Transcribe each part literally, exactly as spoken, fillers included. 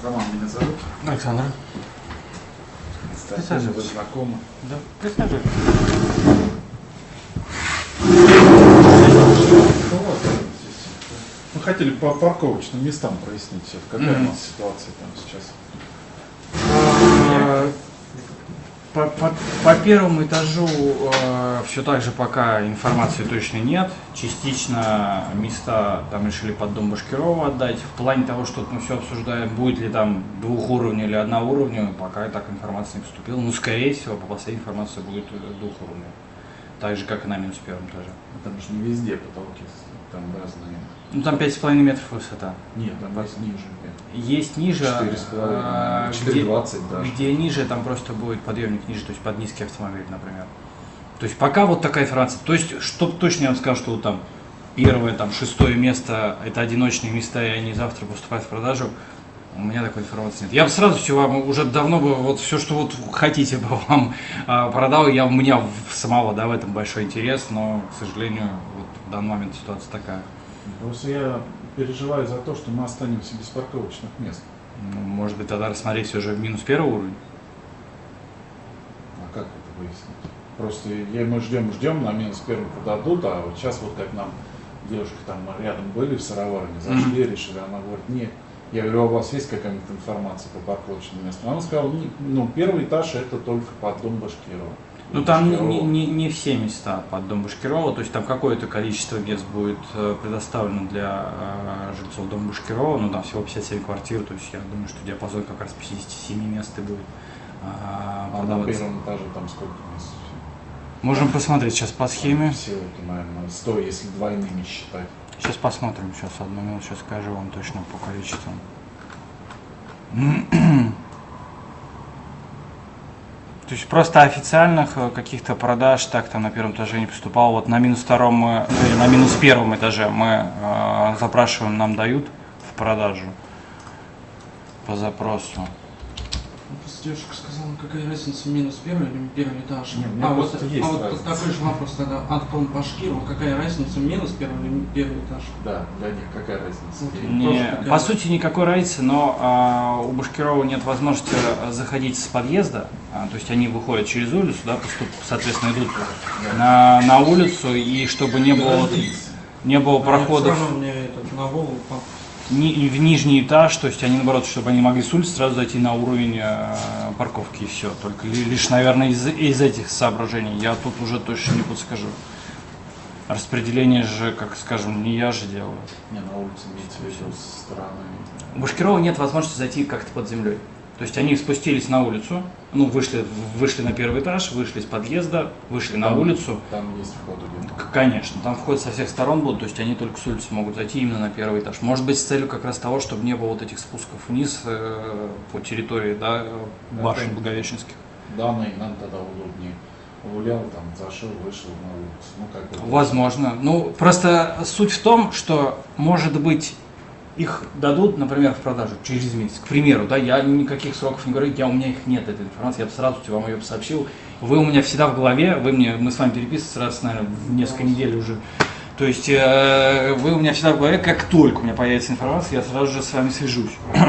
Роман меня зовут. Александр. Кстати, вы знакомы. Да, присаживайтесь. Мы хотели по парковочным местам прояснить все. Какая mm-hmm. у нас ситуация там сейчас? По, по, по первому этажу э, все так же пока информации точно нет. Частично места там решили под дом Башкирова отдать. В плане того, что мы все обсуждаем, будет ли там двухуровневый или одноуровневый, пока так информация не поступила. Ну, скорее всего, по последней информации будет двухуровневый. Так же, как и на минус первом этаже. Там же не везде потолки, там разные. Ну там пять с половиной метров высота. Нет, там есть ниже. Есть ниже, четыре с половиной, четыре двадцать даже. Где ниже, там просто будет подъемник ниже, то есть под низкий автомобиль, например. То есть пока вот такая информация. То есть, чтобы точно я вам сказал, что вот там первое, там шестое место, это одиночные места, и они завтра поступают в продажу, у меня такой информации нет. Я бы сразу все вам, уже давно бы, вот все, что вот хотите бы вам а, продал, я, у меня в самого, да, в этом большой интерес, но, к сожалению, вот в данный момент ситуация такая. Просто я переживаю за то, что мы останемся без парковочных мест. Ну, может быть, тогда рассмотреть все же минус первый уровень? А как это выяснить? Просто я, мы ждем, ждем, на минус первый продадут, а вот сейчас вот как нам девушки там рядом были в сыроварне, зашли, mm-hmm. решили, она говорит, нет. Я говорю, а у вас есть какая-нибудь информация по парковочным местам? Она сказала, ну, первый этаж это только под дом Башкирова. Ну там не, не, не все места под дом Башкирова, то есть там какое-то количество мест будет предоставлено для э, жильцов дома Башкирова, ну там всего пятьдесят семь квартир, то есть я думаю, что диапазон как раз пятьдесят семь мест и будет э, а продаваться. На первом этаже там сколько мест? Можем посмотреть сейчас по схеме. Всего, наверное, сто, если двойными считать. Сейчас посмотрим, сейчас одну минуту, сейчас скажу вам точно по количеству. То есть просто официальных каких-то продаж так там на первом этаже не поступало. Вот на минус втором, мы, на минус первом этаже мы э, запрашиваем, нам дают в продажу по запросу. Девушка сказала, какая разница, минус первый или первый этаж? Нет, а вот, есть а вот такой же вопрос тогда от дом Башкирова, какая разница, минус первый или первый этаж? Да, для них какая разница? Вот, не, какая... По сути никакой разницы, но а, у Башкирова нет возможности заходить с подъезда, а, то есть они выходят через улицу, да, поступ, соответственно идут да. на, на улицу, и чтобы не было, не было а проходов. Мне это на голову Ни, в нижний этаж, то есть они наоборот, чтобы они могли с улицы сразу зайти на уровень э, парковки и все. Только лишь, наверное, из, из этих соображений. Я тут уже точно не подскажу. Распределение же, как скажем, не я же делаю. Не, на улице имеется в виду со стороны. У Башкирова нет возможности зайти как-то под землей. То есть они спустились на улицу, ну вышли, вышли на первый этаж, вышли из подъезда, вышли там, на улицу. Там есть вход один. Конечно, там вход со всех сторон будут, то есть они только с улицы могут зайти именно на первый этаж. Может быть, с целью как раз того, чтобы не было вот этих спусков вниз э, по территории, да, башен да, Благовещенских. Да, но и нам тогда удобнее. Гулял, там, зашел, вышел на улицу. Ну, как бы, возможно. Ну, просто суть в том, что, может быть, их дадут, например, в продажу через месяц, к примеру, да, я никаких сроков не говорю, я, у меня их нет, этой информации, я бы сразу вам ее сообщил. Вы у меня всегда в голове, вы мне, мы с вами переписываемся раз, наверное, в несколько недель уже. То есть э, вы у меня всегда в голове, как только у меня появится информация, я сразу же с вами свяжусь.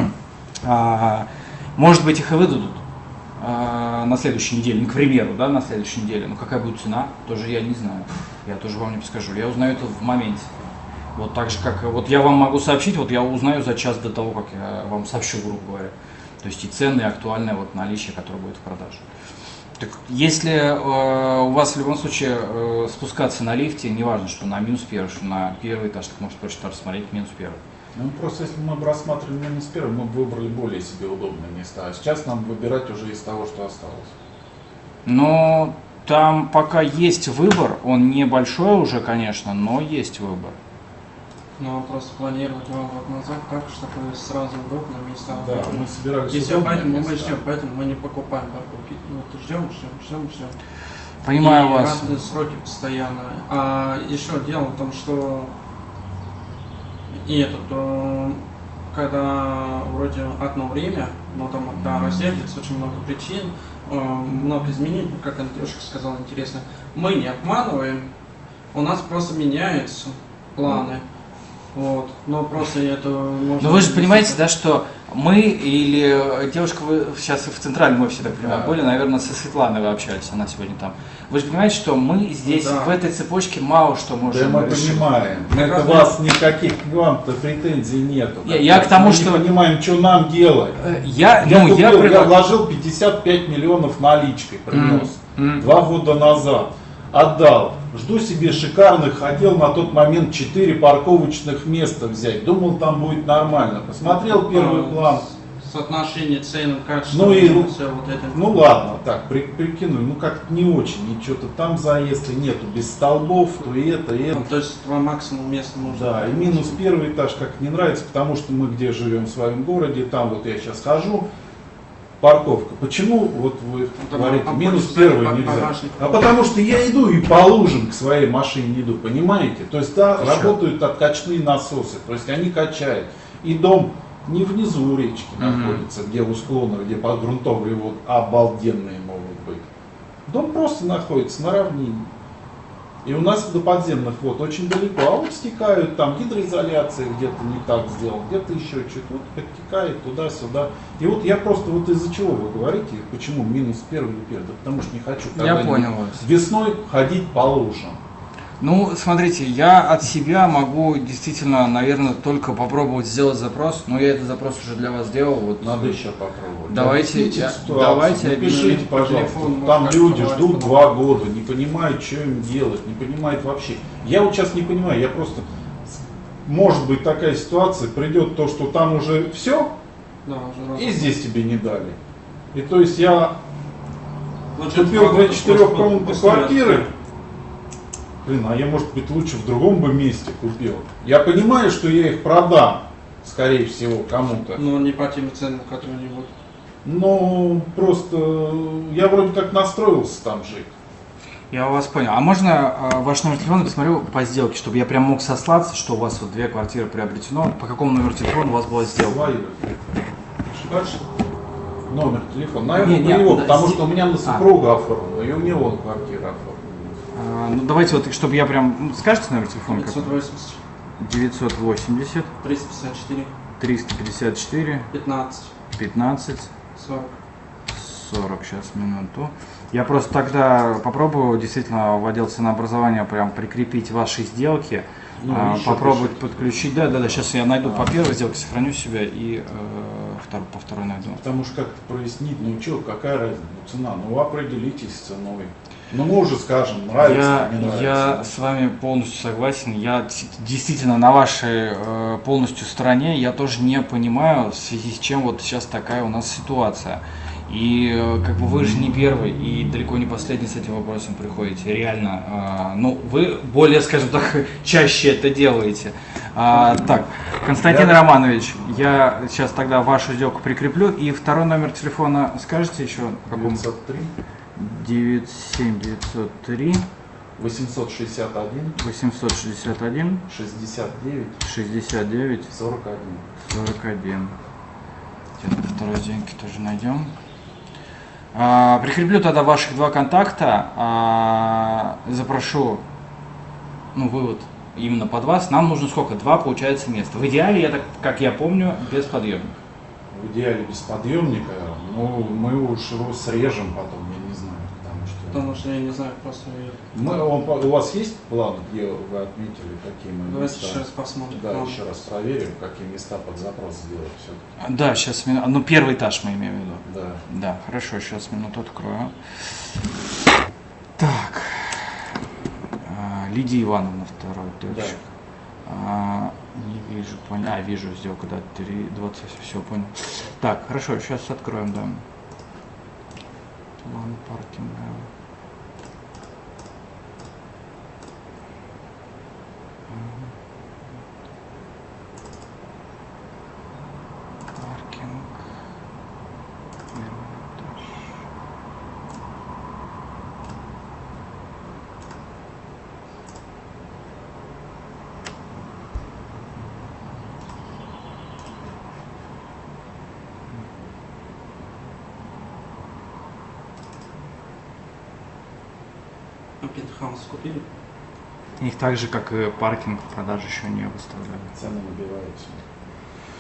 а, может быть, их и выдадут а, на следующей неделе, ну, к примеру, да, на следующей неделе. Но какая будет цена, тоже я не знаю, я тоже вам не подскажу, я узнаю это в моменте. Вот так же, как вот я вам могу сообщить, вот я узнаю за час до того, как я вам сообщу, грубо говоря. То есть и цены, и актуальное вот наличие, которое будет в продаже. Так, если э, у вас в любом случае э, спускаться на лифте, неважно, что на минус первый, что на первый этаж, так можете просто рассмотреть минус первый. Ну просто если мы бы рассматривали минус первый, мы бы выбрали более себе удобные места. А сейчас нам выбирать уже из того, что осталось. Но там пока есть выбор, он небольшой уже, конечно, но есть выбор. Ну, просто планировать вам год назад так, чтобы сразу удобно места. Да, мы собирались. И все, поэтому мы ждем, поэтому мы не покупаем парковки. Вот ждем, ждем, ждем, ждем. Понимаю и вас. разные сроки постоянно. А еще дело в том, что и этот, когда вроде одно время, но там да, раздельница, очень много причин, много изменений, как девушка сказала, интересно. Мы не обманываем, у нас просто меняются планы. Вот. Но просто это можно... Но вы же понимаете, да, что Мы или девушка, вы сейчас в центральном офисе, так понимаю, Да. были, наверное, со Светланой вы общались, она сегодня там. Вы же понимаете, что мы здесь, Да. в этой цепочке, мало что Да можем мы решить. понимаем. Как Это раз вас никаких к вам-то претензий нету. Я- я к тому, мы что- не понимаем, что нам делать. Э, Я, Я, ну, я, купил, я предла- вложил пятьдесят пять миллионов наличкой, принес Мгм. два года назад. Отдал. Жду себе шикарных, хотел на тот момент четыре парковочных места взять. Думал, там будет нормально. Посмотрел первый Э, план. Соотношение цен, качество, Ну и- все вот это. Ну ладно, так, при, прикину, ну как-то не очень. И что-то там заезда нету, без столбов, то и это, и это. Ну, то есть два максимум места можно. Да, и минус первый этаж как не нравится, потому что мы где живем в своем городе, там вот я сейчас хожу, парковка. Почему вот вы там говорите, там минус больше первый стоит нельзя? багажник. А потому что я иду и по лужам к своей машине иду, понимаете? То есть да, Ты чё? работают откачные насосы, то есть они качают. И дом не внизу речки Мгм. находится, где у склона, где под грунтовые вот обалденные могут быть. Дом просто находится на равнине. И у нас до подземных вод очень далеко, а вот стекают, там гидроизоляция где-то не так сделал, где-то еще что-то, вот подтекает туда-сюда. И вот я просто вот из-за чего вы говорите, почему минус первый или первый, да потому что не хочу Я когда-нибудь понял вас. весной ходить по лужам. Ну, смотрите, я от себя могу действительно, наверное, только попробовать сделать запрос, но я этот запрос уже для вас сделал. Вот Надо еще попробовать. Давайте, Объясните я- ситуацию, давайте напишите, объясним по пожалуйста. телефону, Там может, люди как-то ждут бывает, два года, не понимают, что им делать, не понимают вообще. Я вот сейчас не понимаю, я просто... Может быть такая ситуация, придет то, что там уже все, Да, уже раз. и здесь тебе не дали. И то есть я Лучше купил два две года четырехкомнатные после- квартиры. Блин, а я, может быть, лучше в другом бы месте купил. Я понимаю, что я их продам, скорее всего, кому-то. Но не по тем ценам, которые они будут. Но просто я вроде как настроился там жить. я вас понял. А можно э, ваш номер телефона посмотрю по сделке, чтобы я прям мог сослаться, что у вас вот две квартиры приобретено, по какому номеру телефона у вас была сделка? Свою. Дальше. Номер телефона. Наверное, Не, не, у него, да, потому здесь- что у меня на супруга оформлено, и у него квартира оформлена. А, ну давайте вот, чтобы я прям... ну, скажете номер телефона? какой? девятьсот восемьдесят, девятьсот восемьдесят, триста пятьдесят четыре, триста пятьдесят четыре, пятнадцать, пятнадцать, сорок. сорок, сейчас, минуту. Я просто тогда попробую действительно в отдел ценообразования прям прикрепить ваши сделки, Ну, а, еще попробовать пишите. подключить. Да, да, да, сейчас я найду А. по первой сделке, сохраню себя и э, второй, по второй найду. Потому что как-то прояснить, ну что, какая разница, ну, цена, ну вы определитесь с ценой. Ну мы уже скажем, нравится, Я, не нравится. я с вами полностью согласен. Я д- действительно на вашей э, полностью стороне. Я тоже не понимаю, в связи с чем вот сейчас такая у нас ситуация. И э, как бы вы же не первый и далеко не последний с этим вопросом приходите. Реально. э, ну, вы более, скажем так, чаще это делаете. А, так, Константин Я- Романович, я сейчас тогда вашу сделку прикреплю. И второй номер телефона скажете еще? по какому? девятьсот три, девять семь девятьсот три восемьсот шестьдесят один, восемьсот шестьдесят один шестьдесят девять, шестьдесят девять сорок один. сорок один. Где-то второй деньги тоже найдем. А, прикреплю тогда ваших два контакта. А, запрошу, ну, вывод именно под вас. Нам нужно сколько? Два, получается, места. В идеале, я так, как я помню, без подъемника. В идеале без подъемника, ну мы уж его срежем потом, я не знаю, потому что... Потому что я не знаю, просто я- Мы, он, у вас есть план, где вы отметили, какие мы Давайте места? еще раз посмотрим. Да, План. еще раз проверим, какие места под запрос сделать все-таки. Да, сейчас, ну, первый этаж мы имеем в виду. Да. Да, хорошо, сейчас минуту открою. Так. А, Лидия Ивановна, второй точек. А, не вижу, понял. А, вижу сделку, да, три двадцать, все, понял. Так, хорошо, сейчас откроем, да. План паркинга. Паркинг. Первый этаж. А пентхаус купили? Их так же, как и паркинг, в продажу еще не выставляли. Цены набиваются.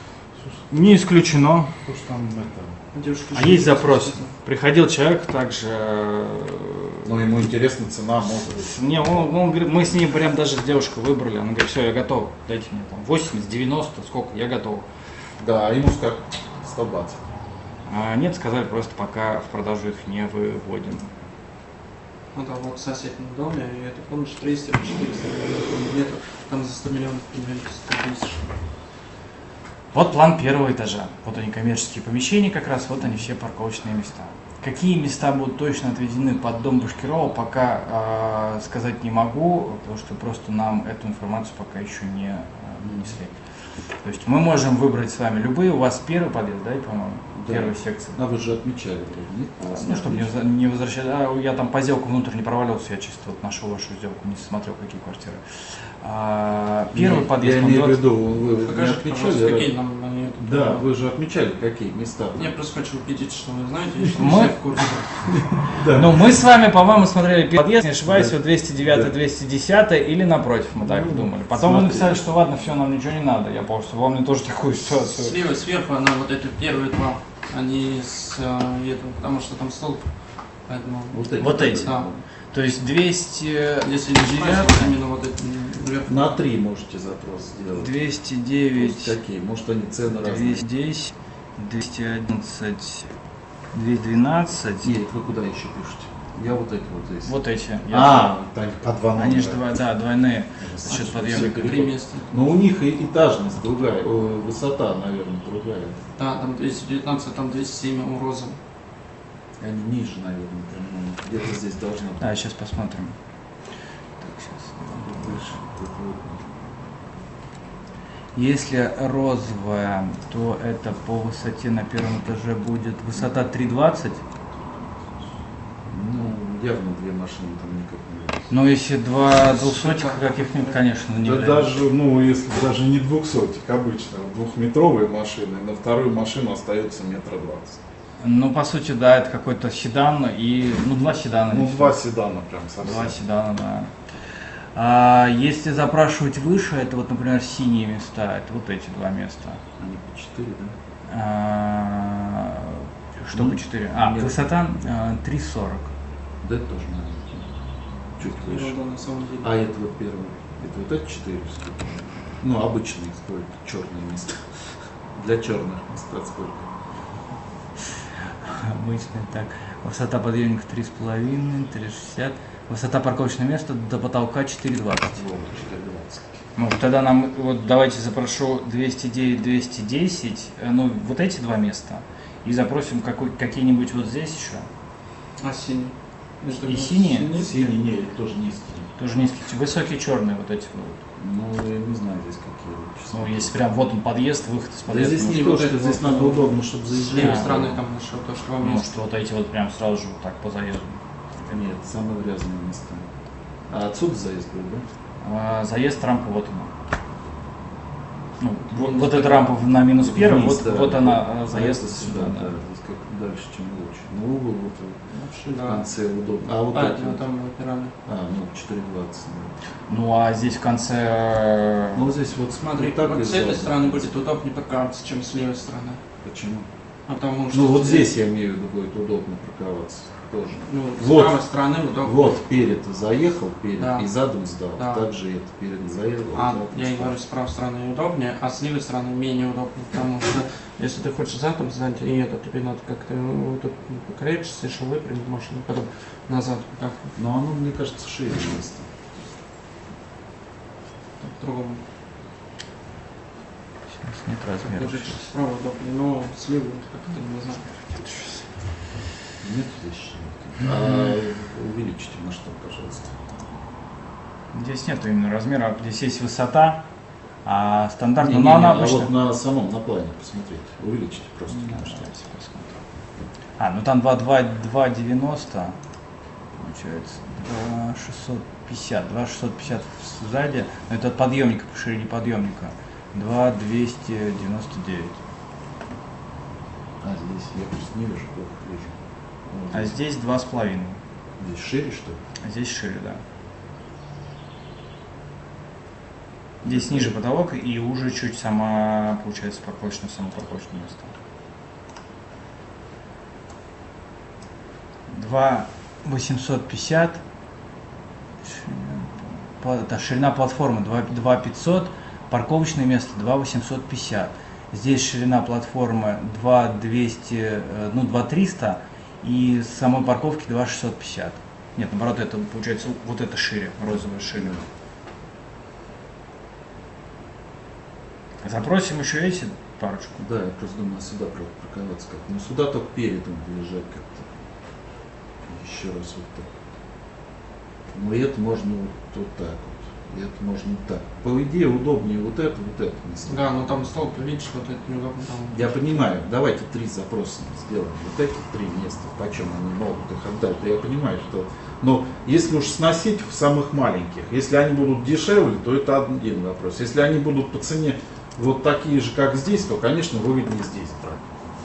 Не исключено. Потому что там это... Девушки А же есть не запрос. хотят. Приходил человек также. э, Ну, ему интересна цена, может быть. Не, он, он говорит, мы с ней прям даже с девушкой выбрали. Она говорит, все, я готов. Дайте мне там восемьдесят, девяносто, сколько, я готов. Да, ему скажут сто баксов. А нет, сказали, просто пока в продажу их не выводим. Ну да, вот в соседнем доме, и это, помнишь, триста или четыреста метров, там за сто миллионов примерно сто тысяч. Вот план первого этажа. Вот они коммерческие помещения, как раз вот они все парковочные места. Какие места будут точно отведены под дом Башкирова, пока э, сказать не могу, потому что просто нам эту информацию пока еще не э, нанесли. То есть мы можем выбрать с вами любые. У вас первый подъезд, да, по-моему? Да. Первая секция. А вы же отмечали, вроде, нет? Ну, чтобы не, воз- не возвращать. А, я там по сделку внутрь не провалился, я чисто вот нашел вашу сделку, не смотрел, какие квартиры. А, первый Нет, подъезд, Я он имею в двадцать виду, вы не Покажите, пожалуйста, отмечали? какие нам они... Да, вы же отмечали, какие места. Я просто хочу убедиться, что вы знаете, и что Мы- все в курсе. Да. Ну, мы с вами, по-моему, смотрели первый подъезд, не ошибаюсь, Да. вот двести девятый, Да. двести десятый или напротив, мы так Ну, думали. Потом вы смотрели. написали, что ладно, все, нам ничего не надо. Я просто помню тоже такую ситуацию. Слева и сверху она вот эти первые два, они с э, этого, потому что там столб, поэтому... Вот эти. Вот эти. Да. То есть двести Если не ошибаюсь, вот именно вот эти вверх. На три можете запрос сделать. двести Пусть девять, какие? Может, они цены разные. двести десять, двести одиннадцать, двести двенадцать. Нет, вы куда еще пишете? Я вот эти вот здесь. Вот эти. Я- А, там по два Они же номера. два, да, двойные. Значит, За счет все подъемника. перепутали. Три места. Но у них и этажность другая, о, высота, наверное, другая. Да, там двести девятнадцать, а там двести семь у розового. Они ниже, наверное, по-моему. Где-то здесь должно быть. А, сейчас посмотрим. Так, сейчас. Тут выше, тут вот. Если розовая, то это по высоте на первом этаже будет высота три двадцать. Ну, явно две машины там никак не будет. Но если два двухсотика каких-нибудь, конечно, не Да влияет. даже, ну, если даже не двухсотик, обычно, двухметровые машины, на вторую машину остается метра двадцать. Ну, по сути, да, это какой-то седан и, ну, два седана. Ну, и всё. два седана прям совсем. Два седана, да. А если запрашивать выше, это вот, например, синие места, это вот эти два места. Они по четыре, да? А, что Ну, по четыре? А, нет. высота а, три сорок. Да, это тоже маленький. Чуть выше. Ерунда на самом деле. А это вот первый. Это вот это четыре сколько? Ну, обычные сколько? Черные места. Для черных мест сколько? Обычно так. Высота подъемника три с половиной, три шестьдесят. Высота парковочного места до потолка четыре двадцать. Вот, четыре двадцать. Ну, тогда нам, вот давайте запрошу двести девять, двести десять, э, ну, вот эти два места. И запросим какой, какие-нибудь вот здесь еще. А синий? Это И вот синие? Синий, не, это тоже низкий. Тоже низкие, высокие черные вот эти вот. Ну, я не знаю здесь какие лучше. Ну, если прям вот он подъезд, выход из Да подъезда. здесь ну, не вот то, это что здесь вот, надо ну, удобно, чтобы С заезжать. левой Да. стороны там нашел то, что вам Может, место. вот эти вот прям сразу же вот так по заезду. Нет, самые грязные места. А отсюда заезд был, да? А, заезд, рампа, вот она. Ну, вот, Минус вот эта первый. рампа на минус первый, Вниз, вот, да, вот да. она, а, заезд Заезд сюда, да. Здесь как дальше, чем лучше. Ну, угол вот Вообще, в да. конце удобно. А вот А, эти это вот. там выбирали. А, ну, четыре двадцать. Да. Ну, а здесь в конце... э, Ну, здесь вот Смотри, вот так вот и с этой задом. стороны будет удобнее парковаться, чем с левой стороны. Почему? Потому что... Ну, вот здесь, я имею в виду, будет удобно парковаться тоже. Ну, с Вот. правой стороны удобно. Вот, перед заехал, перед, Да. и задом сдал. Да. Также это, перед заехал, А, задом я и сдал. говорю, с правой стороны удобнее, а с левой стороны менее удобно, потому что если ты хочешь задом сдать, и это тебе надо как-то ну, тут покорречься, еще выпрямить машину, потом назад как Но оно, мне кажется, шире место. по-другому. Сейчас нет размера. Даже справа удобнее, но слева вот как-то не знаю. Нет здесь чего-то. А увеличите масштаб, пожалуйста. Здесь нет именно размера, здесь есть высота, а стандартно, Не, но не, она не, обычно... А вот на самом, на плане посмотрите. Увеличите просто Да, масштаб. давайте посмотрим. А, ну там два девяносто, получается, два шестьсот пятьдесят, два шестьсот пятьдесят сзади, но это от подъемника, по ширине подъемника, два двести девяносто девять. А здесь я просто не вижу, плохо вижу. Вот А здесь два с половиной. Здесь шире, что ли? А здесь шире, да. Здесь ниже потолок и уже чуть сама, получается, парковочное, само парковочное место. два восемьсот пятьдесят. Да, ширина платформы два пятьсот. Парковочное место два восемьсот пятьдесят. Здесь ширина платформы два двести, ну два триста. И самой парковки два шестьсот пятьдесят. Нет, наоборот, это получается вот это шире, розовая шире. Запросим еще эти парочку. Да, я просто думаю, сюда парковаться как-то. Ну сюда только перед им приезжать как-то. Еще раз вот так. Ну и это можно вот, вот так вот. И это можно вот так. По идее удобнее вот это, вот это место. Да, но там столб, видишь, вот это неудобно. Там... Я понимаю, давайте три запроса сделаем. Вот эти три места, почем они могут их отдать. Я понимаю, что... Но если уж сносить в самых маленьких, если они будут дешевле, то это один вопрос. Если они будут по цене вот такие же, как здесь, то, конечно, выгоднее здесь брать.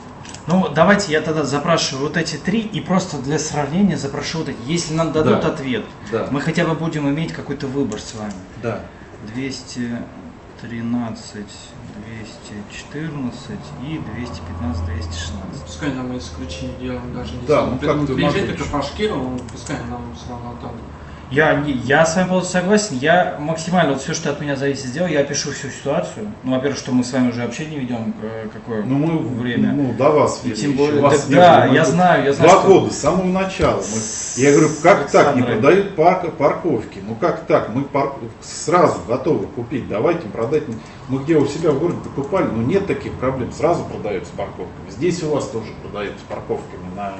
Ну, давайте я тогда запрашиваю вот эти три и просто для сравнения запрошу вот эти. Если нам дадут Да. ответ, Да. мы хотя бы будем иметь какой-то выбор с вами. Да. двести тринадцать, двести четырнадцать и двести пятнадцать, двести шестнадцать. Пускай нам исключение делаем, даже если Да, он ну при- как-то приезжает надо только еще. по Шкиру, пускай нам все равно там. Я, не- я с вами полностью согласен. Я максимально вот все, что от меня зависит, сделал. Я опишу всю ситуацию. Ну, во-первых, что мы с вами уже общение ведем, э, какое Ну мы время. ну, до вас И вели тем еще. более- Вас да, не да, было. Мы я тут знаю, я знаю, Два что- года, с самого начала. Мы- Я говорю, как так, не Александр. продают парк, парковки? Ну как так? Мы парк, сразу готовы купить, давайте им продать. Мы где у себя в городе покупали, но нет таких проблем, сразу продаются парковками. Здесь у вас тоже продаются парковками на...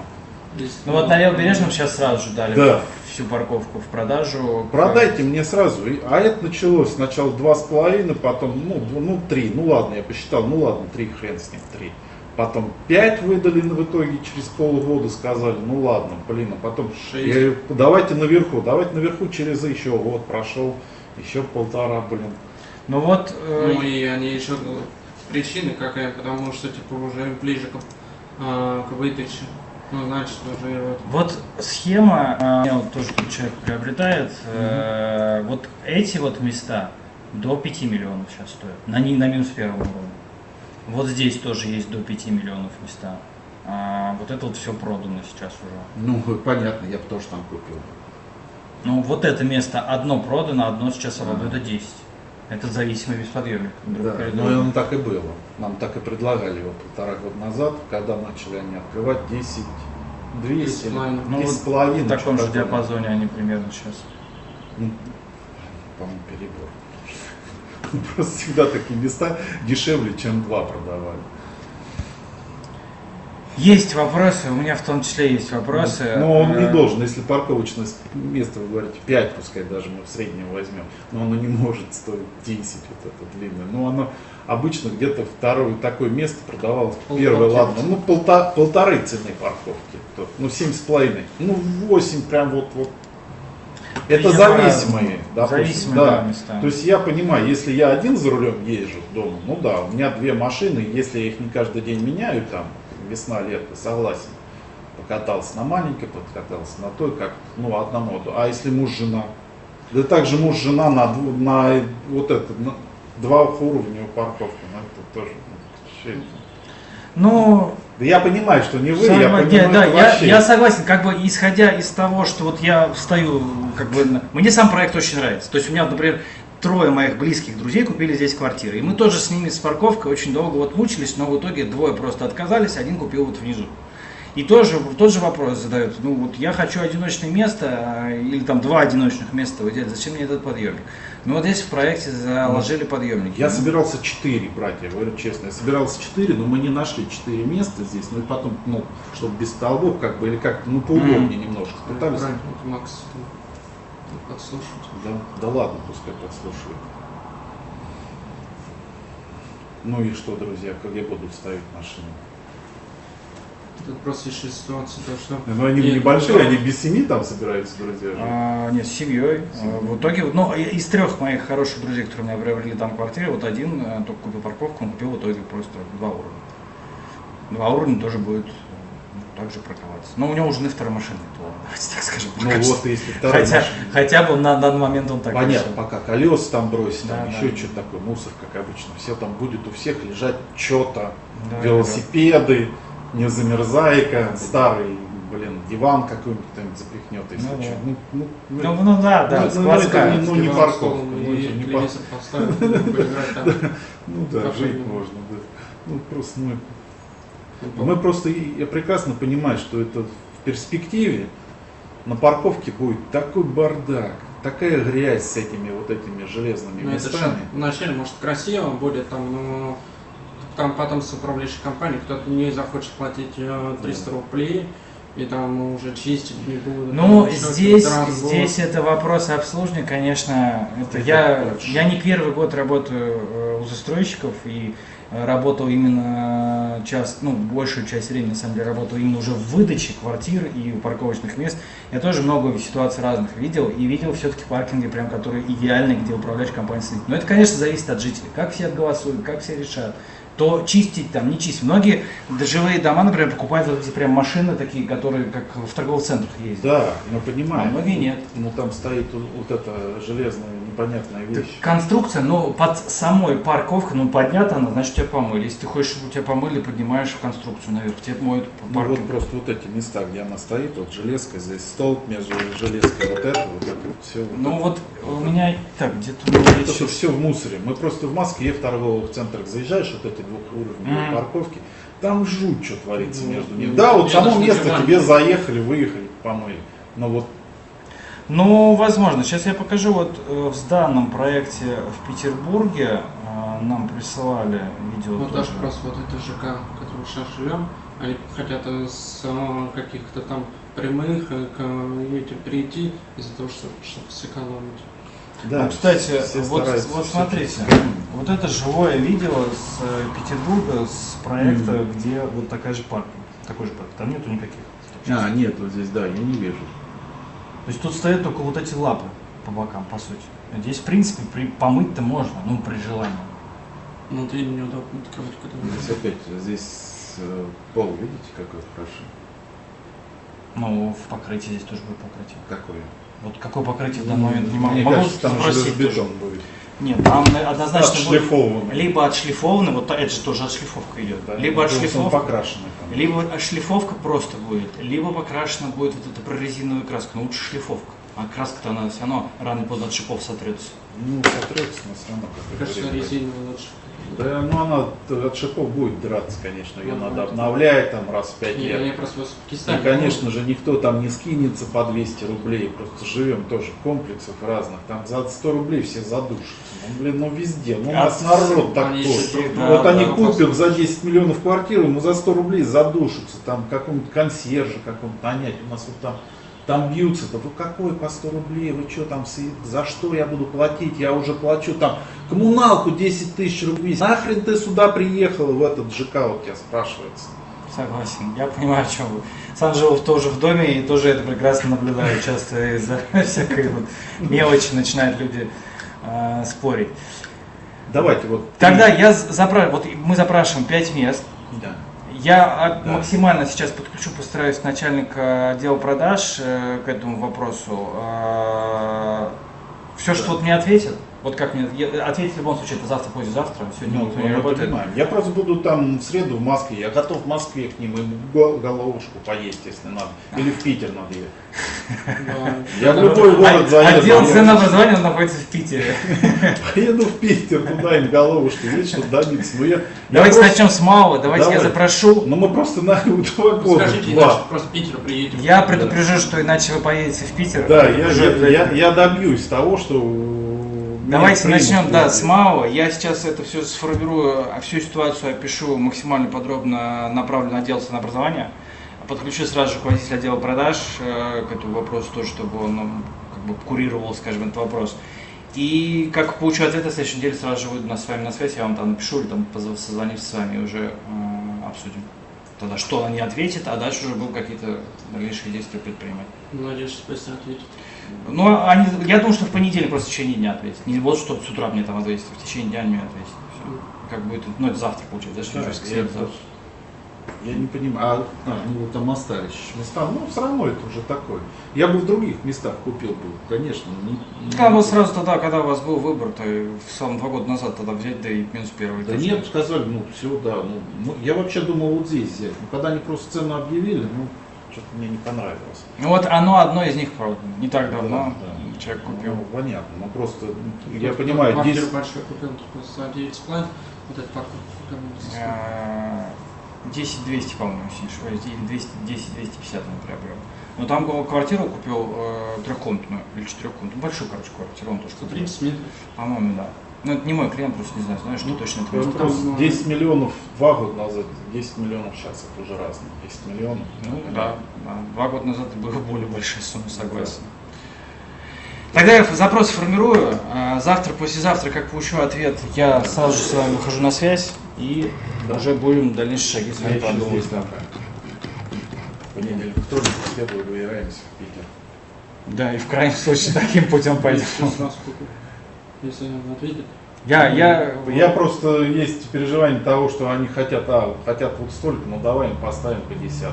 Ну вот на Левобережном сейчас сразу же дали Да. всю парковку в продажу. Продайте мне сразу. И- А это началось сначала два с половиной, потом, ну, дв- ну, три. Ну ладно, я посчитал, ну ладно, три, хрен с ним, три. Потом пять выдали в итоге через полгода, сказали, ну ладно, блин, а потом Шесть. я говорю, давайте наверху, давайте наверху через еще год прошел, еще полтора, блин. Ну вот, э, Ну и они еще причины какая, потому что типа уже ближе к, а, к выдаче. Ну, значит, уже вот. вот схема, э, меня вот тоже тут человек приобретает, э, вот эти вот места до пяти миллионов сейчас стоят, на, ни- на минус первом уровне. Вот здесь тоже есть до пяти миллионов места. А вот это вот все продано сейчас уже. Ну, понятно, я бы тоже там купил. Ну вот это место одно продано, одно сейчас свободно, Ага. это десять. Это зависимый бесподъемник. друг Да, перед но другом. оно так и было. Нам так и предлагали его полтора года назад, когда начали они открывать десять, двести, десять с половиной. Ну, десять с в половиной. таком же что-то такое. диапазоне они примерно сейчас. Ну, по-моему, перебор. Просто всегда такие места дешевле, чем два продавали. Есть вопросы, у меня в том числе есть вопросы. Но он не Э, должен, если парковочное место, вы говорите, пять, пускай даже мы в среднем возьмем, но оно не может стоить десять, вот это длинное. Но оно обычно где-то второе такое место продавалось, первое, Полтора. ладно, ну полта, полторы цены парковки, то, ну семь с половиной, ну восемь прям вот, вот. Это Видимо, зависимые, допустим, зависимые, да. да, места. То есть я понимаю, если я один за рулем езжу дома, ну да, у меня две машины, если я их не каждый день меняю, там, весна, лето, согласен. Покатался на маленькой, покатался на той, как, ну, одному. А если муж, жена? Да также муж, жена на, дву- на вот это, на два уровня парковки, ну, это тоже, ну, чё это? Ну, Да я понимаю, что не вы, я Согла- понимаю, не, да, это я, вообще. я согласен, как бы исходя из того, что вот я встаю, как бы, на- мне сам проект очень нравится. То есть у меня, например, трое моих близких друзей купили здесь квартиры. И мы тоже с ними с парковкой очень долго вот мучились, но в итоге двое просто отказались, один купил вот внизу. И тоже тот же вопрос задают. Ну вот я хочу одиночное место, а, или там два одиночных места выделять, зачем мне этот подъемник? Ну вот здесь в проекте заложили подъемники. Я Ну, собирался четыре брать, я говорю честно. Я собирался четыре, но мы не нашли четыре места здесь. Ну и потом, ну, чтобы без столбов, как бы, или как-то, ну, поудобнее немножко. Пытались. Правильно, вот Макс подслушать. Да, да ладно, пускай подслушают. Ну и что, друзья, где будут ставить машины? Тут просто еще ситуация, то что... Ну они Нет, небольшие, ну, они без семьи там собираются, друзья. жить. А, нет, с семьей. С семьей. А, В итоге, ну, и- из трех моих хороших друзей, которые у меня приобрели там квартиры, вот один э, только купил парковку, он купил в итоге просто два уровня. Два уровня тоже будет также парковаться. Но у него уже на второй машине, то ладно, давайте так скажем. Ну пока что. вот, если вторая хотя, машина. хотя бы на данный момент он так Понятно, решил. пока колеса там бросить, Да, там да. еще что-то такое, мусор, как обычно. Все там будет у всех лежать что-то, Да, велосипеды, не замерзайка, старый, блин, диван какой-нибудь там запихнет, если Ну, что. да. Ну, ну, ну, Ну, ну да, да, Ну, складская. это не- ну, не Диван, парковка, стол, ну, и это не телевизор поставить, поиграть там. ну да, Кафе. жить можно, да. Ну просто мы, мы просто, и- я прекрасно понимаю, что это в перспективе на парковке будет такой бардак, такая грязь с этими вот этими железными Ну, это же местами. вначале, может, красиво будет, там, но там потом с управляющей компанией кто-то не захочет платить э, триста рублей, и там уже чистить не будут. Ну, там еще здесь, какой-то разбор. здесь это вопрос обслуживания, конечно. Это Это я, точно. я не первый год работаю э, у застройщиков и э, работал именно час, ну, большую часть времени, на самом деле, работал именно уже в выдаче квартир и парковочных мест. Я тоже много ситуаций разных видел и видел все-таки паркинги, прям, которые идеальные, где управляющая компания сидит. Но это, конечно, зависит от жителей, как все голосуют, как все решат. То чистить там, не чистить. Многие жилые дома, например, покупают вот эти прям машины такие, которые как в торговых центрах ездят. Да, мы А понимаем. многие нет. Ну там стоит вот, вот эта железная непонятная Так вещь. конструкция, ну, под самой парковкой, ну, поднята она, значит, тебя помыли. Если ты хочешь, чтобы тебя помыли, поднимаешь конструкцию наверх, тебе моют Ну паркинг. вот просто вот эти места, где она стоит, вот железка, здесь столб между железкой, вот это, вот это вот все. Ну, вот у меня, так, где-то у меня Это есть сейчас- все в мусоре. Мы просто в Москве в торговых центрах заезжаешь, вот эти двухуровневые Мгм. парковки, там жуть, что творится Ну, между ну, ними. Да, вот я само даже место понимаю. тебе заехали, выехали, помыли. Но вот Ну, возможно. Сейчас я покажу. Вот э, в данном проекте в Петербурге э, нам присылали видео Ну, тоже. даже просто вот это ЖК, в котором сейчас живем, они хотят э, с э, каких-то там прямых э, к э, этим перейти из-за того, что, чтобы сэкономить. да, Ну, кстати, все вот, стараются вот всё смотрите, сэкономить. вот это живое видео с э, Петербурга, с проекта, Мгм. где вот такая же парк, такой же парк, там нету никаких. А, нет, вот здесь, да, я не вижу. То есть тут стоят только вот эти лапы по бокам, по сути. Здесь, в принципе, при, помыть-то можно, ну, при желании. Внутри неудобно открывать когда Здесь опять, здесь э, пол, видите, какой хороший. Ну, в покрытии здесь тоже будет покрытие. Какой? Вот какое покрытие в данный момент не могу. Мне Могу кажется, там спросить тоже. железобетон будет. Нет, там однозначно будет Отшлифованный. либо отшлифованный, вот это же тоже отшлифовка идет, Да, либо просто он отшлифовка, покрашенный там. либо отшлифовка просто будет, либо покрашена будет вот эта прорезиновая краска, но лучше шлифовка. А краска-то она все равно рано или поздно от шипов сотрется. Ну, сотрется, но все равно как Кажется, резиновый лучше. Да, ну она от шипов будет драться, конечно. Ее Ну, надо это- обновлять там раз в пять Не, я лет. просто в И, Пакистане. конечно же, никто там не скинется по двести рублей. Просто живем тоже в комплексах разных. Там за сто рублей все задушатся. Ну, блин, ну везде. Ну, у нас А народ они такой. еще- да, Вот да, они да, купят за десять миллионов квартиру, ему за сто рублей задушатся. Там какому-то консьержа какому-то нанять. У нас вот там Там бьются-то, вы какой по сто рублей, вы что там, за что я буду платить, я уже плачу там коммуналку десять тысяч рублей. Нахрен ты сюда приехал в этот ЖК, вот тебя спрашивается. Согласен, я понимаю, о чем вы. Сам живу тоже в доме и тоже это прекрасно наблюдаю. Часто из-за всякой вот мелочи начинают люди э, спорить. Давайте вот. Тогда я запра... вот мы запрашиваем пять мест. Да. Я а, Да. максимально сейчас подключу, постараюсь начальника отдела продаж э, к этому вопросу. Все, что Да. вот мне ответит, вот как мне я- ответить в любом случае, это завтра, послезавтра, сегодня Ну, никто мы не работает. понимаем. Я просто буду там в среду в Москве. Я готов в Москве к ним ему го- головушку поесть, если надо. Или в Питер надо ехать. Я в любой город А- заеду. Отдел Я ценообразования он находится в Питере. Поеду в Питер, туда им головушку, есть что добиться. Ну, я, я Давайте просто- начнем с малого, давайте я Давай. запрошу. Ну мы просто на два года. Скажите, два. иначе просто в Питер приедем. Я предупрежу, что иначе вы поедете в Питер. Да, я, Уже я, для- я, я добьюсь того, что меня Давайте примут начнем, да, везде. с малого. Я сейчас это все сформирую, а всю ситуацию опишу максимально подробно, направлю на отдел ценообразования. Подключу сразу же руководителя отдела продаж э, к этому вопросу тоже, чтобы он ну, как бы курировал, скажем, этот вопрос. И как получу ответ, на следующей неделе сразу же выйду на- с вами на связь, я вам там напишу или там позв- созвонюсь с вами и уже э, обсудим. Тогда что они ответят, а дальше уже будут какие-то дальнейшие действия предпринимать. Надеюсь, что быстро ответит. Ну, они, я думаю, что в понедельник просто в течение дня ответят. Не вот что с утра мне там ответят, в течение дня мне ответят. Все. Как будет, ну это завтра получается, даже Да, не я воскресенье, завтра. просто- Я не понимаю, а, а ну вот там остались места, ну все равно это уже такое. Я бы в других местах купил бы, конечно. Не, не Надо было сразу тогда, когда у вас был выбор, то и в самом два года назад тогда взять, да и минус первый. Да нет, сказали, ну все, да. Ну, ну, я вообще думал вот здесь взять. Но когда они просто цену объявили, ну, что-то мне не понравилось. Ну вот оно одно из них, правда, не так давно Да, да. человек купил. Ну, понятно, ну просто, Ну, я вот понимаю, квартиру здесь... большой купил только за девять с половиной, вот этот парк купил за сколько? Э, десять двести, по-моему, если не ошибаюсь, или двести десять двести пятьдесят он приобрел. Но там квартиру купил э, трехкомнатную или четырехкомнатную, большую, короче, квартиру он тоже сто купил. тридцать метров. По-моему, да. Ну, это не мой клиент, просто не знаю, знаешь, что точно это Ну, место. просто там, десять миллионов два года назад, десять миллионов сейчас, это уже разные. десять миллионов. Ну да, да, два года назад это была более большая сумма, согласен. Тогда я запрос формирую. а Завтра, послезавтра, как получу ответ, я сразу же с вами выхожу на связь и Да. уже будем дальнейшие шаги с Я вами еще продумывать. здесь пока. Понедельник, вторник, в среду выбираемся в Питер. Да, и в крайнем случае таким путем пойдем. Я сразу куплю, если он ответит. Я, я, Я просто есть переживание того, что они хотят, а, хотят вот столько, но давай им поставим по десятке.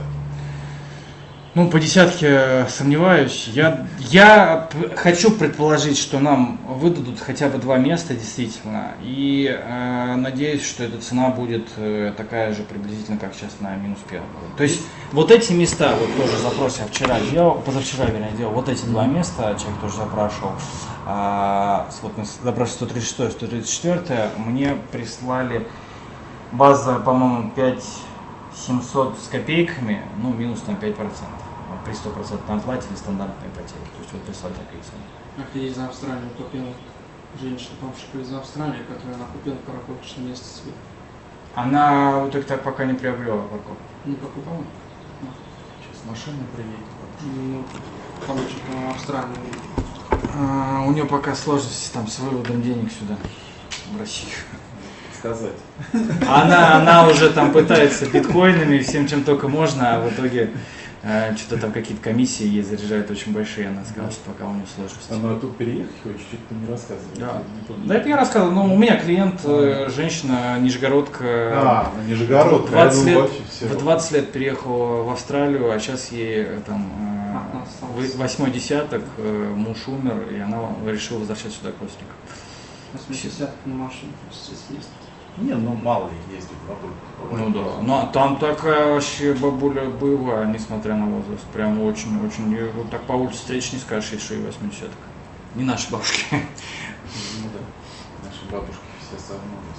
ну, по десятке сомневаюсь. Я, я п- хочу предположить, что нам выдадут хотя бы два места, действительно. И э, надеюсь, что эта цена будет э, такая же приблизительно, как сейчас на минус первом. То есть вот эти места, вот тоже запрос я вчера делал, позавчера, вернее, делал, вот эти два места, человек тоже запрашивал. А, с- вот мы запрашивали сто тридцать шесть, сто тридцать четыре, мне прислали база, по-моему, пять семьсот с копейками, ну, минус там пять процентов. При стопроцентной оплате или стандартной ипотеке. То есть вот прислали такие цены. Как я из Австралии купила женщина, бабушка из Австралии, которую она купила парковочное место себе. Она вот так пока не приобрела парковку. Не покупала? Сейчас машина приедет. Ну, получит в Австралии. А, у нее пока сложности там с выводом денег сюда, в Россию. Сказать. Она, она уже там пытается биткоинами, всем чем только можно, а в итоге э, что-то там какие-то комиссии ей заряжают очень большие. Она сказала, что пока у нее сложности. Она тут переехать хочет, чуть-то не рассказывала. Да. Не помню. Да, это я рассказывал. Ну, у меня клиент, э, женщина, нижегородка. А, на Нижегород, двадцать я думал, лет, вообще всё. в двадцать лет переехала в Австралию, а сейчас ей э, там э, вы- восьмой десяток, э, муж умер, и она решила возвращать сюда к родственникам. восьмидесятых на машине здесь есть. Не, ну мало их ездит вокруг. Ну да. Ну а там такая вообще бабуля боевая, несмотря на возраст. Прям очень-очень. Её вот так по улице встретишь, не скажешь, что и восьмидесятка. Не наши бабушки. Ну да, наши бабушки все согнулись.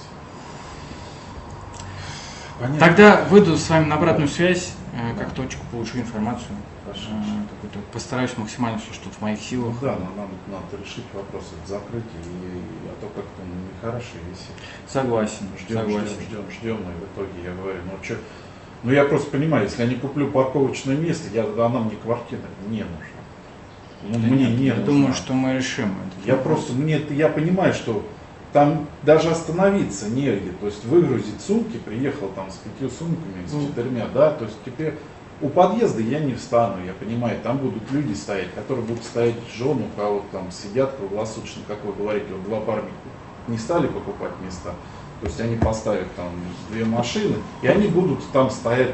Понятно. Тогда выйду с вами на обратную связь, э, как точку получу информацию. Хорошо. Э, какую-то. Постараюсь максимально все, что в моих силах. Ну да, но нам надо решить вопрос от закрытия, и, а то как-то ну, нехорошо висит. Согласен, Ждем, согласен. ждем, ждем, ждем, и в итоге я говорю, ну что, ну я просто понимаю, если я не куплю парковочное место, я, она мне квартира не нужна. Ну, мне Нет, не я нужна. думаю, что мы решим это. Я просто, мне, я понимаю, что там даже остановиться негде, то есть выгрузить сумки, приехал там с пятью сумками, с Ну. четырьмя, да, то есть теперь у подъезда я не встану, я понимаю, там будут люди стоять, которые будут стоять жены, у кого там сидят круглосуточно, как вы говорите, вот два парня не стали покупать места, то есть они поставят там две машины, и они будут там стоять.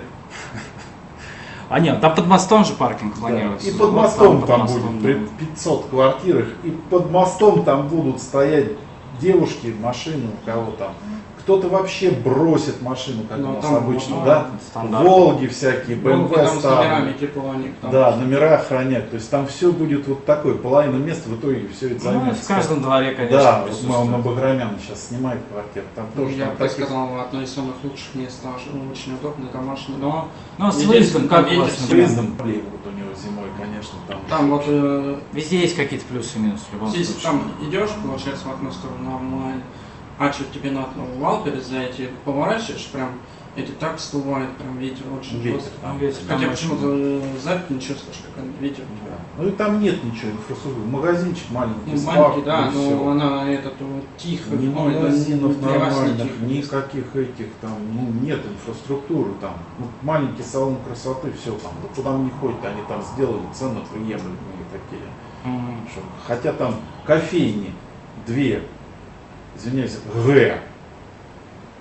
А нет, там под мостом же паркинг Да. планируется. И под Вот мостом под там мостом, будет да. при пятьсот квартирах, и под мостом там будут стоять девушки, машины у кого там. Кто-то вообще бросит машину, как Ну, у нас там, обычно, ну, да? стандарт. Волги всякие, Ну, БМВ там с номерами ставят. типа у них там. Да, номера охранять. То есть там все будет вот такое, половина места в итоге все это Ну, займет. в каждом дворе, конечно, Да, вот присутствует. мы на Баграмян сейчас снимает квартиру. Там Ну, тоже я там бы таких- сказал, одно из самых лучших мест тоже, ну, очень удобно, домашний, но Ну, с Единственное, выездом как там у вас, ветер с например? выездом проблемы вот у него зимой, конечно, там. там вот э, Везде есть какие-то плюсы и минусы в любом здесь случае. там идешь, получается, в одну сторону нормально, а что тебе надо в Валпере зайти, поворачиваешь, прям эти так всплывает, прям ветер очень Ветер жесткий. там. Ветер там Хотя очень- почему-то э, запад не чувствуешь, как он ветер. Да. Ну и там нет ничего, инфраструктуры. Магазинчик маленький, Ну, спа, маленький, да, и всё. но она этот вот, тихо, Ни ну, это магазинов для вас не нормальных, тихо. никаких этих там, ну нет инфраструктуры там. Ну, маленький салон красоты, все там. Да куда мне ходят, они там сделали цены приемлемые такие. Мгм. Что- Хотя там кофейни две, извиняюсь, Г.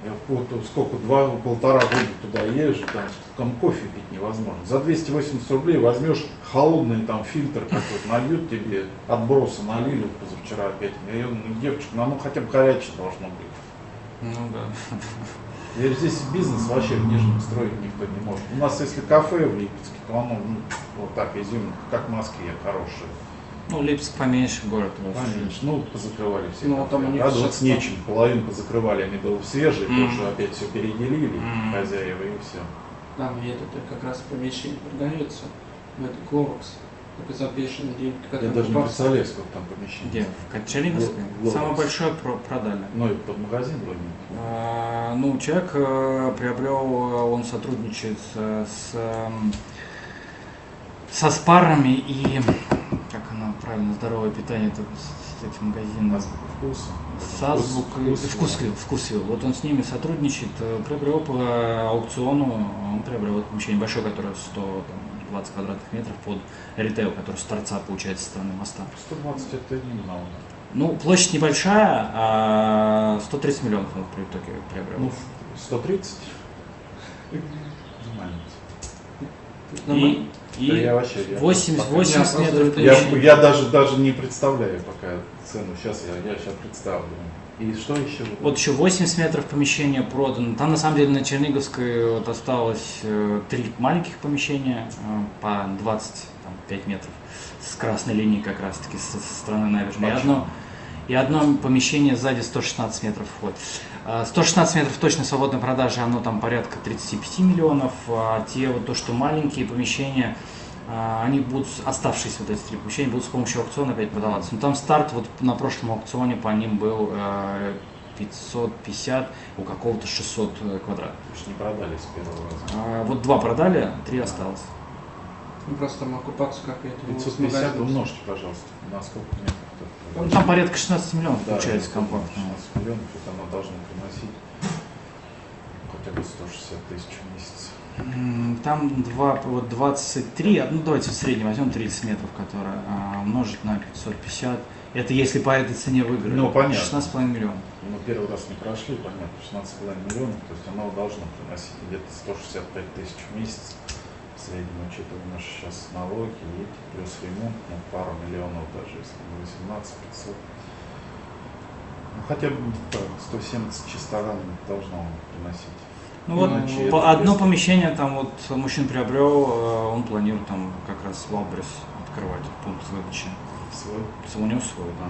Я вот сколько, два, полтора года туда езжу, там, там кофе пить невозможно. За двести восемьдесят рублей возьмешь холодный там фильтр какой-то, нальют тебе, отбросы налили позавчера опять. Я говорю, ну, девочка, ну оно хотя бы горячее должно быть. Ну да. Я говорю, здесь бизнес вообще в Нижнем строить никто не может. У нас если кафе в Липецке, то оно ну, вот так изюминка, как в Москве, хорошее. Ну, Липецк поменьше город. Поменьше. Ну, позакрывали все. Ну, там у них радоваться сейчас нечем. Половину позакрывали, они были свежие, Мгм. тоже опять все переделили, Мгм. хозяева и все. Там и это как раз помещение продается, в это Кловакс, только за бешеные деньги. Я Когда даже не покупал- представляю, сколько там помещений. Где? В Черниговской? Гло- Самое Глобус. большое про- продали. Ну, и под магазин вроде. А, Ну, человек э, приобрел, он сотрудничает с, с, эм, со спарами и, как оно правильно, здоровое питание, это с, с этим магазином. Азбука вкуса. Сазвук и Вкус- вкусвилл, вкусвилл. Вот он с ними сотрудничает, э, приобрел по аукциону, он приобрел это помещение большое, которое сто двадцать квадратных метров под ритейл, который с торца получается со стороны моста. сто двадцать это немного. Ну, площадь небольшая, а сто тридцать миллионов он в итоге приобрел. Ну, сто тридцать. Нормально. и Да и я вообще, я восемьдесят, пока- восемьдесят Я метров просто- Я, помещения. я даже, даже не представляю пока цену. Сейчас я, я сейчас представлю. И что еще? Вот еще восемьдесят метров помещения продано. Там на самом деле на Черниговской вот осталось э, три маленьких помещения э, по двадцать пять метров с красной линией как раз таки со, со стороны набережной. И Почему? одно, и одно помещение сзади сто шестнадцать метров вход. Э, сто шестнадцать метров точно свободной продажи, оно там порядка тридцать пять миллионов. А те вот то, что маленькие помещения, э, они будут, оставшиеся вот эти три помещения, будут с помощью аукциона опять продаваться. Но там старт вот на прошлом аукционе по ним был э, пятьсот пятьдесят, у какого-то шестьсот квадратов. Уж не продали с первого раза. А, вот два продали, три осталось. Ну, просто там оккупацию какая-то. ну, пятьсот с пятьдесят магазином. умножьте, пожалуйста. На сколько метров? Ну, там порядка шестнадцать миллионов Да, получается да, компактно. шестнадцать миллионов, это она должна приносить хотя бы сто шестьдесят тысяч в месяц. М, Там два, вот двадцать три, ну давайте в среднем возьмем тридцать метров, которые а, умножить на пятьсот пятьдесят. Это если по этой цене выиграли. Ну, понятно. шестнадцать с половиной миллионов. Мы первый раз не прошли, понятно, шестнадцать с половиной миллионов, то есть она должна приносить где-то сто шестьдесят пять тысяч в месяц. В среднем, учитывая наши сейчас налоги, и плюс ремонт, ну, пару миллионов даже, если восемнадцать пятьсот. Ну, хотя бы так, сто семьдесят чисто должно он приносить. Ну вот Иначе по- это одно без- помещение там вот мужчина приобрел, э, он планирует там как раз Валберес открывать пункт выдачи. Свой, У него свой, да.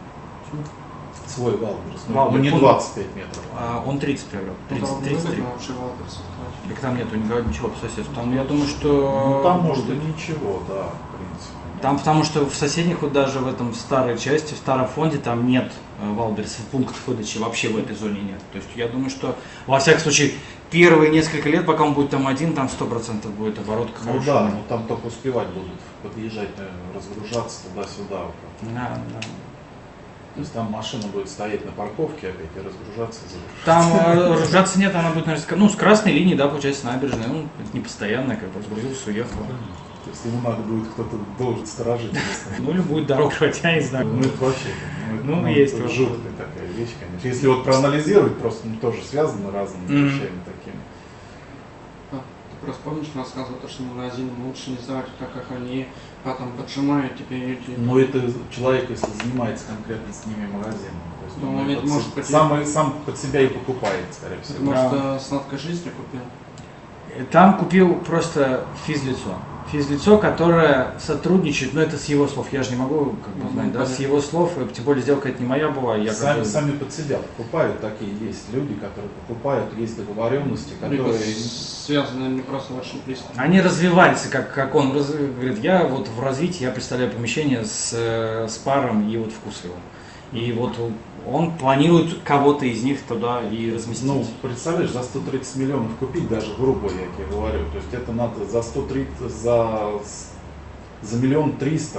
свой Валберес. Ну, Валберес. ну, не Он- двадцать пять метров. А, он тридцать приобрел. Ну, тридцать, там тридцать три. выгодно вообще Валберес открывать. Так там нету никого, ничего по соседству. Там, я думаю, что... Ну, там может и ничего, да, в принципе. Там потому что в соседних, вот даже в этом старой части, в старом фонде, там нет э, Валбересов, пунктов выдачи, вообще в этой зоне нет. То есть я думаю, что, во всяком случае, первые несколько лет, пока он будет там один, там сто процентов будет оборотка Ну хорошая. да, но там только успевать будут подъезжать, наверное, разгружаться туда-сюда. вот так. Да, да. То есть там машина будет стоять на парковке опять и разгружаться. Там э, разгружаться нет, она будет, наверное, с, ну, с красной линии, да, получается, набережная, ну, это не постоянная, как бы разгрузился, уехал. То есть ему надо будет, кто-то должен сторожить. Ну, или будет дорога, хотя, не знаю. Ну это вообще, Ну, есть это вопрос. жуткая такая вещь, конечно. Если вот проанализировать, просто ну, тоже связано разными Мгм. вещами такими. А, ты просто помнишь, рассказывал, то, что магазинам лучше не сдавать, так как они потом поджимают тебе люди. Но это человек, если занимается конкретно с ними магазином. То есть Ну, он ведь под может се- быть, сам, и- сам под себя и покупает, скорее Ты, всего. может, Да. э, сладкой жизни купил? Там купил просто физлицо. Физлицо, которое сотрудничает, но это с его слов, я же не могу как бы Ну, знать, да, понятно. с его слов, и тем более сделка это не моя была, я как Сами, бы- сами под себя покупают, такие есть люди, которые покупают, есть договоренности, Либо которые... связаны не просто очень близко. Они развивались, как, как он раз- говорит, я вот в развитии, я представляю помещение с, э, с паром и вот вкусвиллом. И вот он планирует кого-то из них туда и разместить. Ну, представляешь, за сто тридцать миллионов купить, даже грубо я тебе говорю, то есть это надо за сто тридцать, за, за миллион триста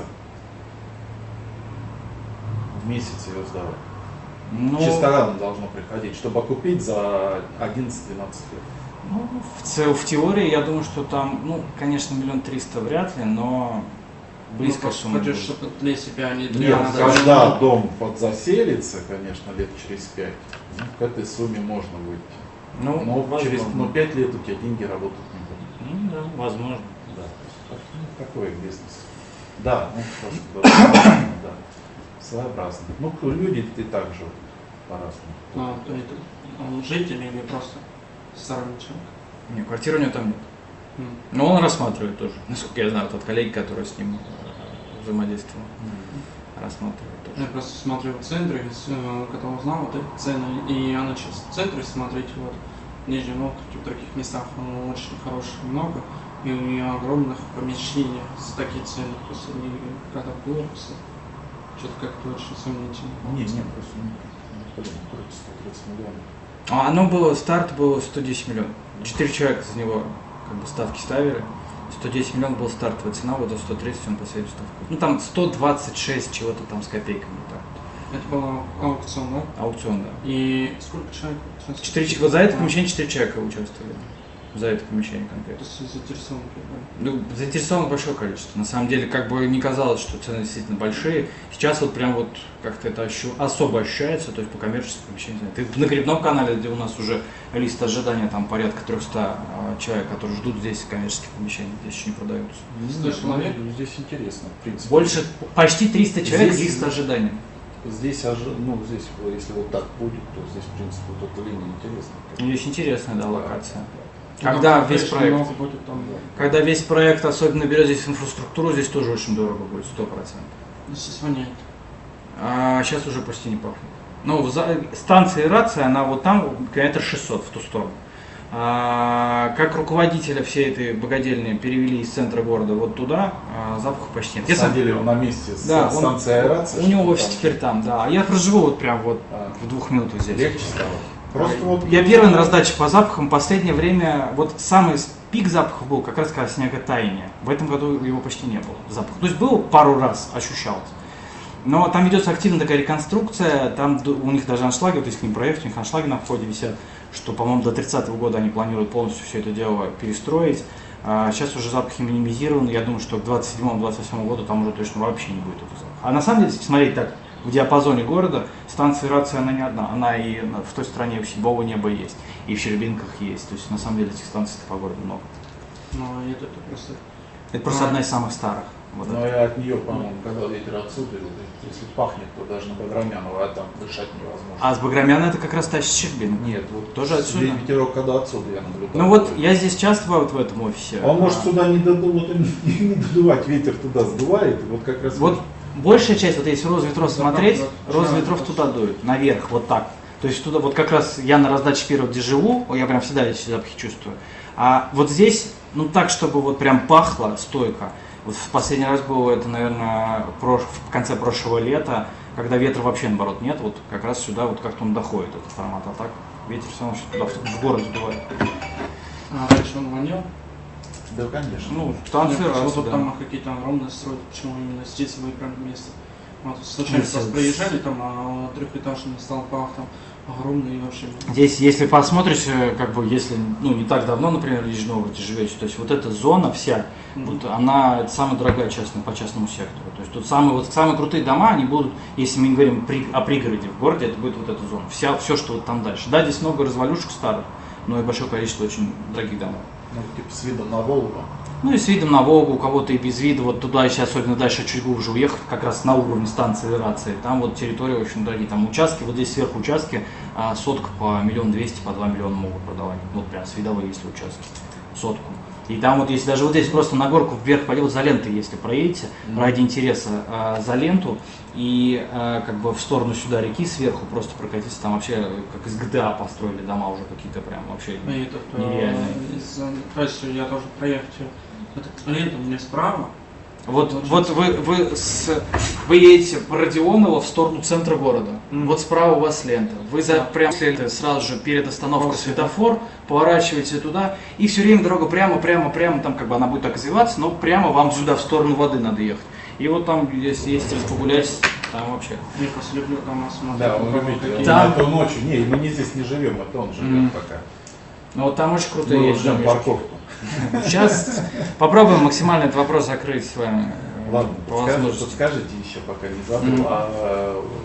в месяц ее сдавать. Ну, Чисто должно приходить, чтобы купить за одиннадцать-двенадцать лет. ну, в, ц- в теории я думаю, что там, ну, конечно, миллион триста вряд ли, но близко Ну, сумма хочешь, будет. чтобы для себя, а не для Нет, нас. когда дом подзаселится, конечно, лет через пять, ну, к этой сумме можно выйти. Ну, Но возможно. через ну, пять лет у тебя деньги работать не будут. Ну, да, возможно. Да, то есть, ну, такой бизнес. Да, ну просто да, своеобразно. Ну, люди-то так же по-разному. А, то это он житель или просто сторонний человек? Нет, квартиры у него там нет. М. Но он рассматривает тоже. Насколько я знаю, тот коллеги, который с ним э, взаимодействовал, рассматривает тоже. Я просто смотрю в центре, с, э, когда узнал вот эти цены, и я начал в центре смотреть, вот, в Нижнем Новгороде, в других местах э, очень хороших много, и огромных помещений за такие цены, просто они когда было, просто что-то как-то очень сомнительно. Не, не, просто ну, блин, крутится сто тридцать миллионов. А оно было, старт был сто десять миллионов. Четыре человека за него как бы ставки ставили. сто десять миллионов была стартовая цена, вот до сто тридцать он последнюю ставку. Ну там сто двадцать шесть чего-то там с копейками. Так. Это был аукцион, да? Аукцион, да. И сколько человек? участвовало? Четыре, человека- вот за это помещение четыре человека участвовали. За это помещение То конкретно. есть заинтересованы, да? Ну, заинтересовано большое количество. На самом деле, как бы не казалось, что цены действительно большие. Сейчас вот прям вот как-то это ощу- особо ощущается, то есть по коммерческим помещениям. Ты на Грибном канале, где у нас уже лист ожидания, там порядка трехсот а, человек, которые ждут здесь коммерческих помещений, здесь еще не продаются. Сто Нет, человек? ну, здесь интересно, в принципе. Больше, почти триста человек Здесь- лист ожидания. Здесь, ожи- ну, здесь, если вот так будет, то здесь, в принципе, вот эта линия интересна. Здесь интересная, да, локация. Ну, Когда там, весь конечно, проект, много будет там, да. когда весь проект особенно берет здесь инфраструктуру, здесь тоже очень дорого будет, сто процентов. Здесь воняет. А сейчас уже почти не пахнет. Ну, за- станция рация, она вот там, километр шестьсот в ту сторону. А, как руководителя всей этой богадельни перевели из центра города вот туда, а, запаха почти нет. Я сам- Посадили его на месте с Да, он- станции аэрации. у него чтобы офис там теперь там, да. А я проживу вот прям вот а, в двух минутах здесь. легче стало. Просто вот Я первый на раздаче по запахам. Последнее время, вот самый пик запахов был как раз когда снеготаяние. В этом году его почти не было, запах. То есть был пару раз, ощущалось. Но там ведется активная такая реконструкция, там д- у них даже аншлаги, вот если к ним проехать, у них аншлаги на входе висят, что, по-моему, до тридцатого года они планируют полностью все это дело перестроить. А сейчас уже запахи минимизированы, я думаю, что к двадцать седьмому — двадцать восьмому году там уже точно вообще не будет этого запаха. А на самом деле, если смотреть так, в диапазоне города, станция рации, она не одна, она и на- в той стране у Седьмого неба есть, и в Щербинках есть, то есть на самом деле этих станций по городу много. Но это, это просто... Это просто А. одна из самых старых. Вот Но это. и от нее, по-моему, когда ветер отсюда, и вот если пахнет, то даже на Баграмянова, а там дышать невозможно. А с Баграмяна это как раз та из Щербинок. Нет, вот Тоже отсюда? ветерок, когда отсюда я наблюдал. Ну вот я здесь часто бываю вот в этом офисе. Он может А, сюда не, доду, вот, не, не додувать, ветер туда сдувает, и вот как раз... Вот большая часть, вот если розветров Да, смотреть, да, да. розветров Да, туда да. дует, наверх, вот так. То есть туда, вот как раз я на раздаче первого, где живу, я прям всегда эти запахи чувствую. А вот здесь, ну так, чтобы вот прям пахло стойко. Вот в последний раз было это, наверное, прош- в конце прошлого лета, когда ветра вообще, наоборот, нет, вот как раз сюда вот как-то он доходит, этот формат. А так ветер все равно туда, в город сдувает. А раньше он вонял. Да, конечно. Ну, станция Нет, раз, вот да. там какие-то огромные строят, почему именно здесь выбрали место. Вот, случайно Здесь, просто э, проезжали, там а, трехэтажный столбах, там огромные вообще. Здесь, если посмотришь, э, как бы, если, ну, не так давно, например, в Нижнем Новгороде живете, то есть вот эта зона вся, Мгм. вот она, это самая дорогая частная, по частному сектору. То есть тут самые, вот самые крутые дома, они будут, если мы не говорим при- о пригороде в городе, это будет вот эта зона. Вся, все, что вот там дальше. Да, здесь много развалюшек старых, но и большое количество очень дорогих домов. Ну, типа с видом на Волгу. Ну и с видом на Волгу, у кого-то и без вида, вот туда, если особенно дальше чуть глубже уехать, как раз на уровне станции рации, там вот территория очень дорогие, там участки, вот здесь сверху участки, а, сотка по миллион двести, по два миллиона могут продавать, вот прям с видовые, если участки, сотку. И там вот, если даже вот здесь просто на горку вверх пойдет, вот за лентой, если проедете, Мгм. ради интереса, а, за ленту, и а, как бы в сторону сюда реки сверху просто прокатиться, там вообще как из ГТА построили дома уже какие-то прям вообще И этот, э, нереальные. из-за- то есть я тоже проехать, этот лента у меня справа. Вот, Очень вот вы, вы, с, вы едете по Родионова в сторону центра города. Мгм. Вот справа у вас лента. Вы за, Да. прям следуете сразу же перед остановкой После, светофор, поворачиваете туда, и все время дорога прямо, прямо, прямо, там как бы она будет так извиваться, но прямо вам сюда в сторону воды надо ехать. И вот там, если есть погулять, там вообще. Я просто люблю дома смотреть. Да, он Ну, любит. какие- Там- Это ночью. Не, мы не здесь не живем, это он живет Мгм. пока. Ну вот там очень крутые Мы есть ждем домишки. парковку. Сейчас попробуем максимально этот вопрос закрыть с вами. э, Ладно, по подскажите, возможности. подскажите еще, пока не забыл, Мгм. а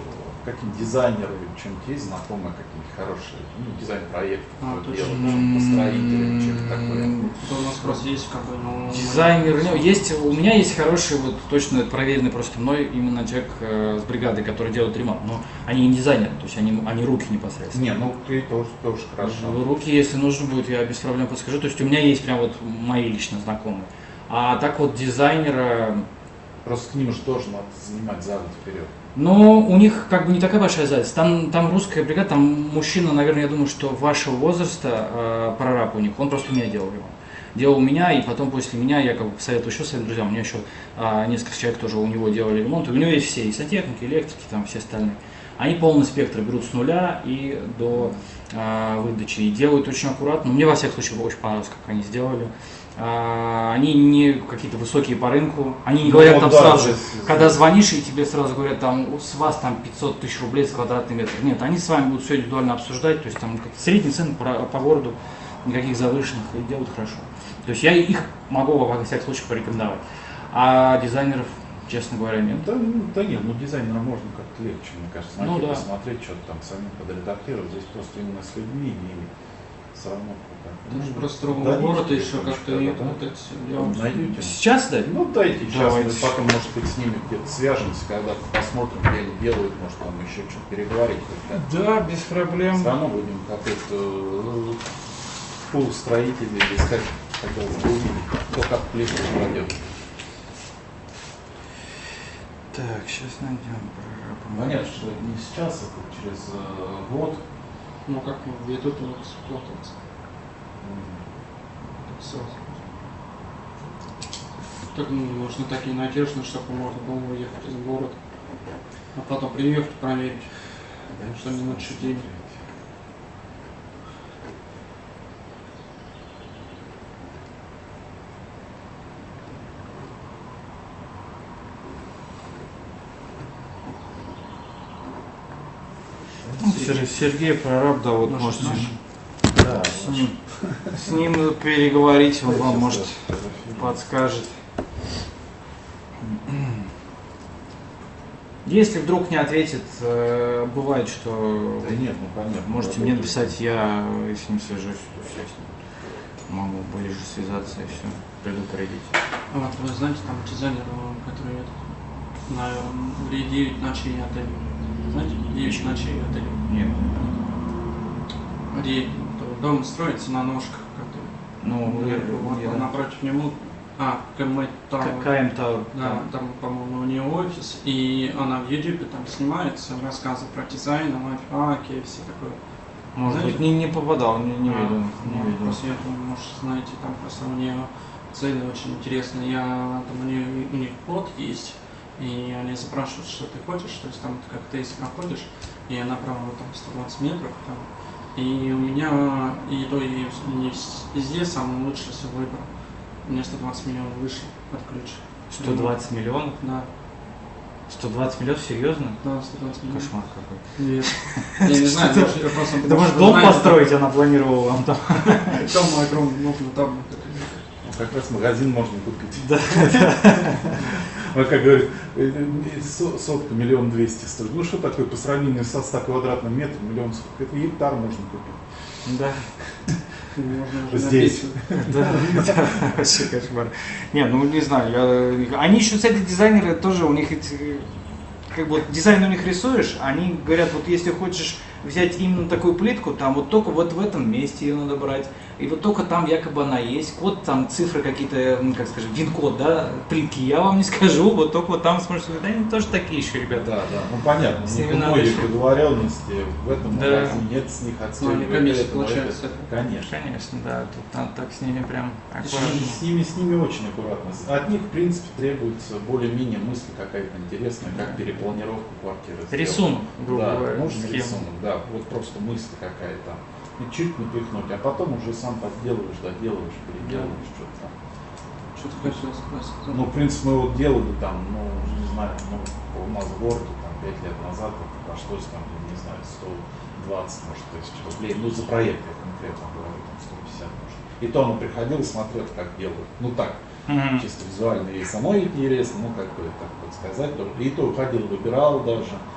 какие дизайнеры, чем-то есть знакомые какие-то хорошие, ну, дизайн проектов, А, которые точно. делают, построители, что-то такое. Это у нас просто есть как бы, ну... Дизайнер, ну, есть, у меня есть хороший, вот точно проверенный просто мной именно человек э, с бригады, который делает ремонт. Но они не дизайнеры, то есть они, они руки непосредственно. Не, ну ты тоже, тоже хорошо. Руки, если нужно будет, я без проблем подскажу. То есть у меня есть прям вот мои лично знакомые. А так вот дизайнера, Просто к ним же тоже надо занимать задом вперед. но у них как бы не такая большая задница. Там, там русская бригада, там мужчина, наверное, я думаю, что вашего возраста, э, прораб у них, он просто у меня делал ремонт. Делал у меня, и потом после меня я как бы посоветую еще своим друзьям. У меня еще а, несколько человек тоже у него делали ремонт. И у него есть все, и сантехники, и электрики, там все остальные. Они полный спектр берут с нуля и до а, выдачи. И делают очень аккуратно. Мне во всяком случае очень понравилось, как они сделали. А, они не какие-то высокие по рынку. Они не говорят Ну, там да, сразу же, здесь- когда звонишь, и тебе сразу говорят, там с вас там пятьсот тысяч рублей с квадратный метр. Нет, они с вами будут все индивидуально обсуждать. То есть там какие-то средние цены по, по городу, никаких завышенных, и делают хорошо. То есть я их могу во всяком случае порекомендовать. А дизайнеров, честно говоря, нет. Да, ну, да нет, ну дизайнера можно как-то легче, мне кажется, найти, Ну да. посмотреть, что-то там самим подредактировать. Здесь просто именно с людьми и все равно как-то. Даже ну, просто другого дадите города еще телефончик, как-то да, и да? вот эти делать. Найдете. Сейчас дать? Ну дайте сейчас, Давайте. мы потом, может быть, с ними где-то свяжемся, когда посмотрим, где они делают, может там еще что-то переговорить. Да, без проблем. Все равно будем какой-то э, пул строителей искать, хотелось бы увидеть, кто как плитку кладет. Так, сейчас найдем. Понятно, что не сейчас, это через э, год. Ну как ведут у них эксплуатация. Сразу. Так, ну, нужны такие надежды, чтобы можно было уехать из города. А потом приехать проверить, что не лучше денег. Ну, Сер- Сергей прораб, да, вот Наш- можете наш. Да, с ним, с ним переговорить, он вам Сейчас, может да, фотографирую. подскажет. Если вдруг не ответит, э, бывает, что Да нет, ну понятно. можете мне работает. написать, я с ним свяжусь, все с ним могу ближе связаться и все предупредить. А вот вы знаете, там дизайнер, который на девять ночей отель. Знаете, девять ночей отель. Нет. Где дом строится на ножках, который Ну, я, вот, я- напротив него. А, КМ Тауэр. К- КМ Тауэр. Да, там, по-моему, у нее офис, и она в Ютубе там снимается, рассказывает про дизайн, лайфхаки и все такое. Может Знаете? быть, не, не попадал, не, не А, видел. ну, Не видел. Просто я думаю, может, знаете, там просто у нее цены очень интересные. Я там у нее у них код есть, и они запрашивают, что ты хочешь, то есть там ты как тест проходишь, и она правила там сто двадцать метров там. И у меня и то, и не везде самый лучший все выбор. У меня сто двадцать миллионов выше под ключ. сто двадцать миллионов? Да, сто двадцать миллионов? Серьезно? да, сто двадцать миллионов. Кошмар какой. Нет. Я не знаю, Что может, это просто... Это может дом построить, она планировала вам там. Дом огромный, можно там... Ну, как раз магазин можно купить. Да. Ну, как говорит, э, э, со- сотка миллион двести стоит. Ну что такое по сравнению со ста квадратным метром, миллион сколько? Это гектар можно купить. Да. Можно уже Здесь. напиться. Да, да, вообще кошмар. Не, ну не знаю, я... они еще, кстати, дизайнеры тоже, у них эти, как бы дизайн у них рисуешь, они говорят, вот если хочешь взять именно такую плитку, там вот только вот в этом месте ее надо брать, и вот только там якобы она есть, код там, цифры какие-то, ну, как скажем, вин-код, да, плитки, я вам не скажу, вот только вот там сможете, да, они тоже такие еще, ребята. Да, да. Ну понятно, С у них ними надо многие еще- договоренности в этом Да. магазине, нет с них Ну, отстегивают. они комиссию это, но получают это- с этого. Конечно. Конечно, да, тут надо так с ними прям С аккуратно. ними, с ними, с ними очень аккуратно. От них, в принципе, требуется более-менее мысль какая-то интересная, как перепланировка квартиры. сделать. Рисунок, грубо Да, говоря, нужен схема. рисунок, да, вот просто мысль какая-то. И чуть напихнуть, а потом уже сам подделываешь, доделываешь, переделываешь что-то там. Что ты хотел сказать? Ну, в принципе, мы вот делали там, ну, не знаю, ну, у нас в городе там пять лет назад это обошлось там, не знаю, сто двадцать, может, тысяч рублей. Ну, за проект я конкретно говорю, там сто пятьдесят, может. И то он приходил и смотрел, как делают. Ну, так, Мгм. чисто визуально и самой интересно, ну, как бы, так вот сказать. И то уходил, выбирал даже.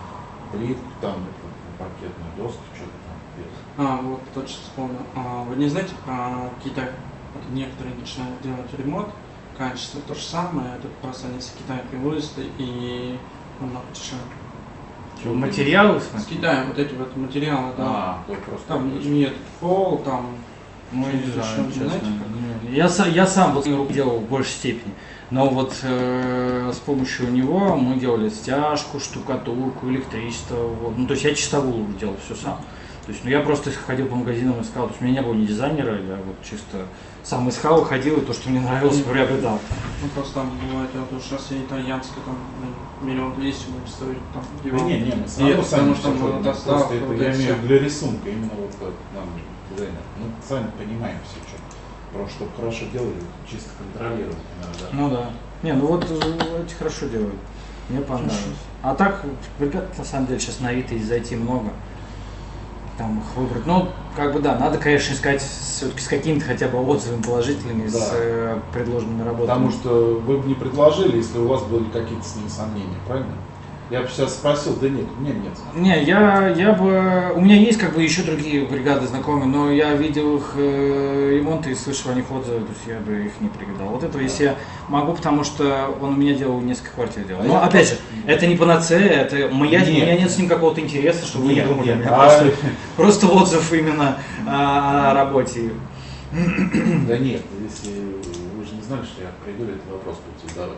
плитку, там, паркетную доску, что-то там. А, вот, точно вспомнил. А, вы не знаете про Китай? Вот некоторые начинают делать ремонт, качество то же самое, это просто они с Китая привозят и намного дешевле. Что, материалы, в С смысле? Китая вот эти вот материалы, да. А, то просто... Там нет пол, там Ну, не Что-нибудь знаю, еще, честно. знаете, Не, Я, са- я сам вот руку делал в большей степени. Но вот э, с помощью него мы делали стяжку, штукатурку, электричество. Вот. Ну, то есть я чистовую делал все сам. То есть, ну, я просто ходил по магазинам, искал. То есть у меня не было ни дизайнера, я вот чисто сам искал, ходил, и то, что мне нравилось, приобретал. ну просто там бывает, вот уж раз я итальянская, там ну, миллион двести будет стоить там Да диван. не, не, мы все Нет, равно сами потому что всё мы ходим. доставка, Просто это вот я это имею в всё. виду для рисунка, именно вот как нам дизайнер. Мы сами понимаем все, что. Просто чтобы хорошо делали, чисто контролировать иногда. Ну да. Не, ну вот э, эти хорошо делают. Мне понравилось. А так, ребят, на самом деле, сейчас на Авито есть зайти много. Там их выбрать. Ну, как бы да, надо, конечно, искать все-таки с какими-то хотя бы отзывами положительными, Да. с э, предложенными работами. Потому что вы бы не предложили, если у вас были какие-то с ним сомнения, правильно? Я бы сейчас спросил, да нет, у меня нет. Не, я, я бы... У меня есть как бы еще другие бригады знакомые, но я видел их э, ремонты и слышал о них отзывы, то есть я бы их не пригадал. Вот этого если я могу, потому что он у меня делал несколько квартир делал. А Но я- опять же, это не панацея, это моя, Нет. у меня нет с ним какого-то интереса, чтобы вы не Нет, думали. нет, У меня а- просто, просто отзыв именно о, о работе. Да нет, если вы же не знали, что я приду, этот вопрос буду задавать.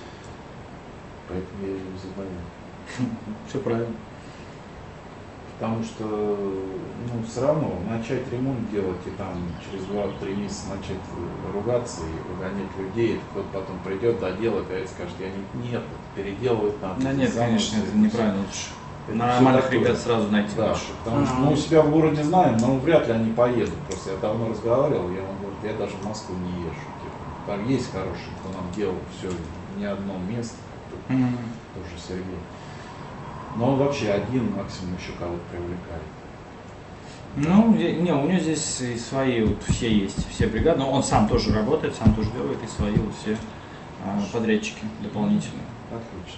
Поэтому я его задаю. Все правильно. Потому что, ну, все равно начать ремонт делать и там через два-три месяца начать ругаться и выгонять людей, это кто-то потом придет, доделает, а скажет, я не, нет, переделывать надо. Да нет, заново конечно, всё это неправильно. Лучше Это нормальных всё такое. ребят сразу найти. Да, лучше. потому что Ага. мы у себя в городе знаем, но вряд ли они поедут. Просто я давно разговаривал, я вам говорю, я даже в Москву не езжу. Типа. Там есть хорошие, кто нам делал все, не одно место, как Мгм. тоже Сергей. Но он вообще один, максимум еще кого-то привлекает. Ну, я- не, у него здесь и свои вот все есть, все бригады, но он сам тоже работает, сам тоже делает, и свои вот все а, подрядчики дополнительные. Отлично.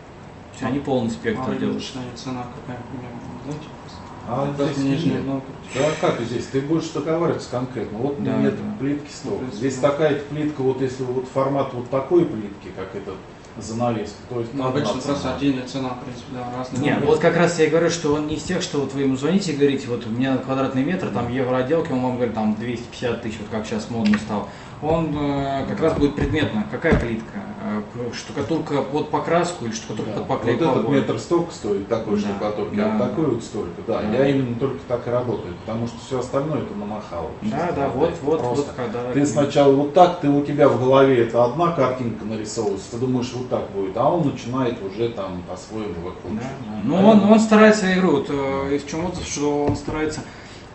То есть они полный спектр А делают. рыночная цена какая примерно, знаете? А Просто здесь Нижний нет. Новгород. Да как здесь? Ты будешь договариваться конкретно. Вот Да, нет да. плитки столько. Ну, Здесь да. такая плитка, вот если вот формат вот такой плитки, как этот занавеска, то есть Ну, одна обычно цена. просто отдельная цена, в принципе, да, разные. Не, выборы. вот как раз я и говорю, что он не из тех, что вот вы ему звоните и говорите, вот у меня квадратный метр, там евроотделки, он вам говорит, там двести пятьдесят тысяч, вот как сейчас модно стал. Он э, как раз будет предметно. Какая плитка? Э, штукатурка под покраску или штукатурка Да. под Вот поклейку этот обоев? метр столько стоит, такой Да, штукатурки, да. а такой вот столько. Да, Да. я именно только так и работаю, потому что все остальное это намахало. Да, честно да, говоря. вот, Это вот, просто. вот, когда... Ты сначала вот так, ты у тебя в голове это одна картинка нарисовывается, ты думаешь вот так будет, а он начинает уже там по-своему Да, выкручивать. да. Ну, он, он старается игру, вот, э, и в чем отзыв, что он старается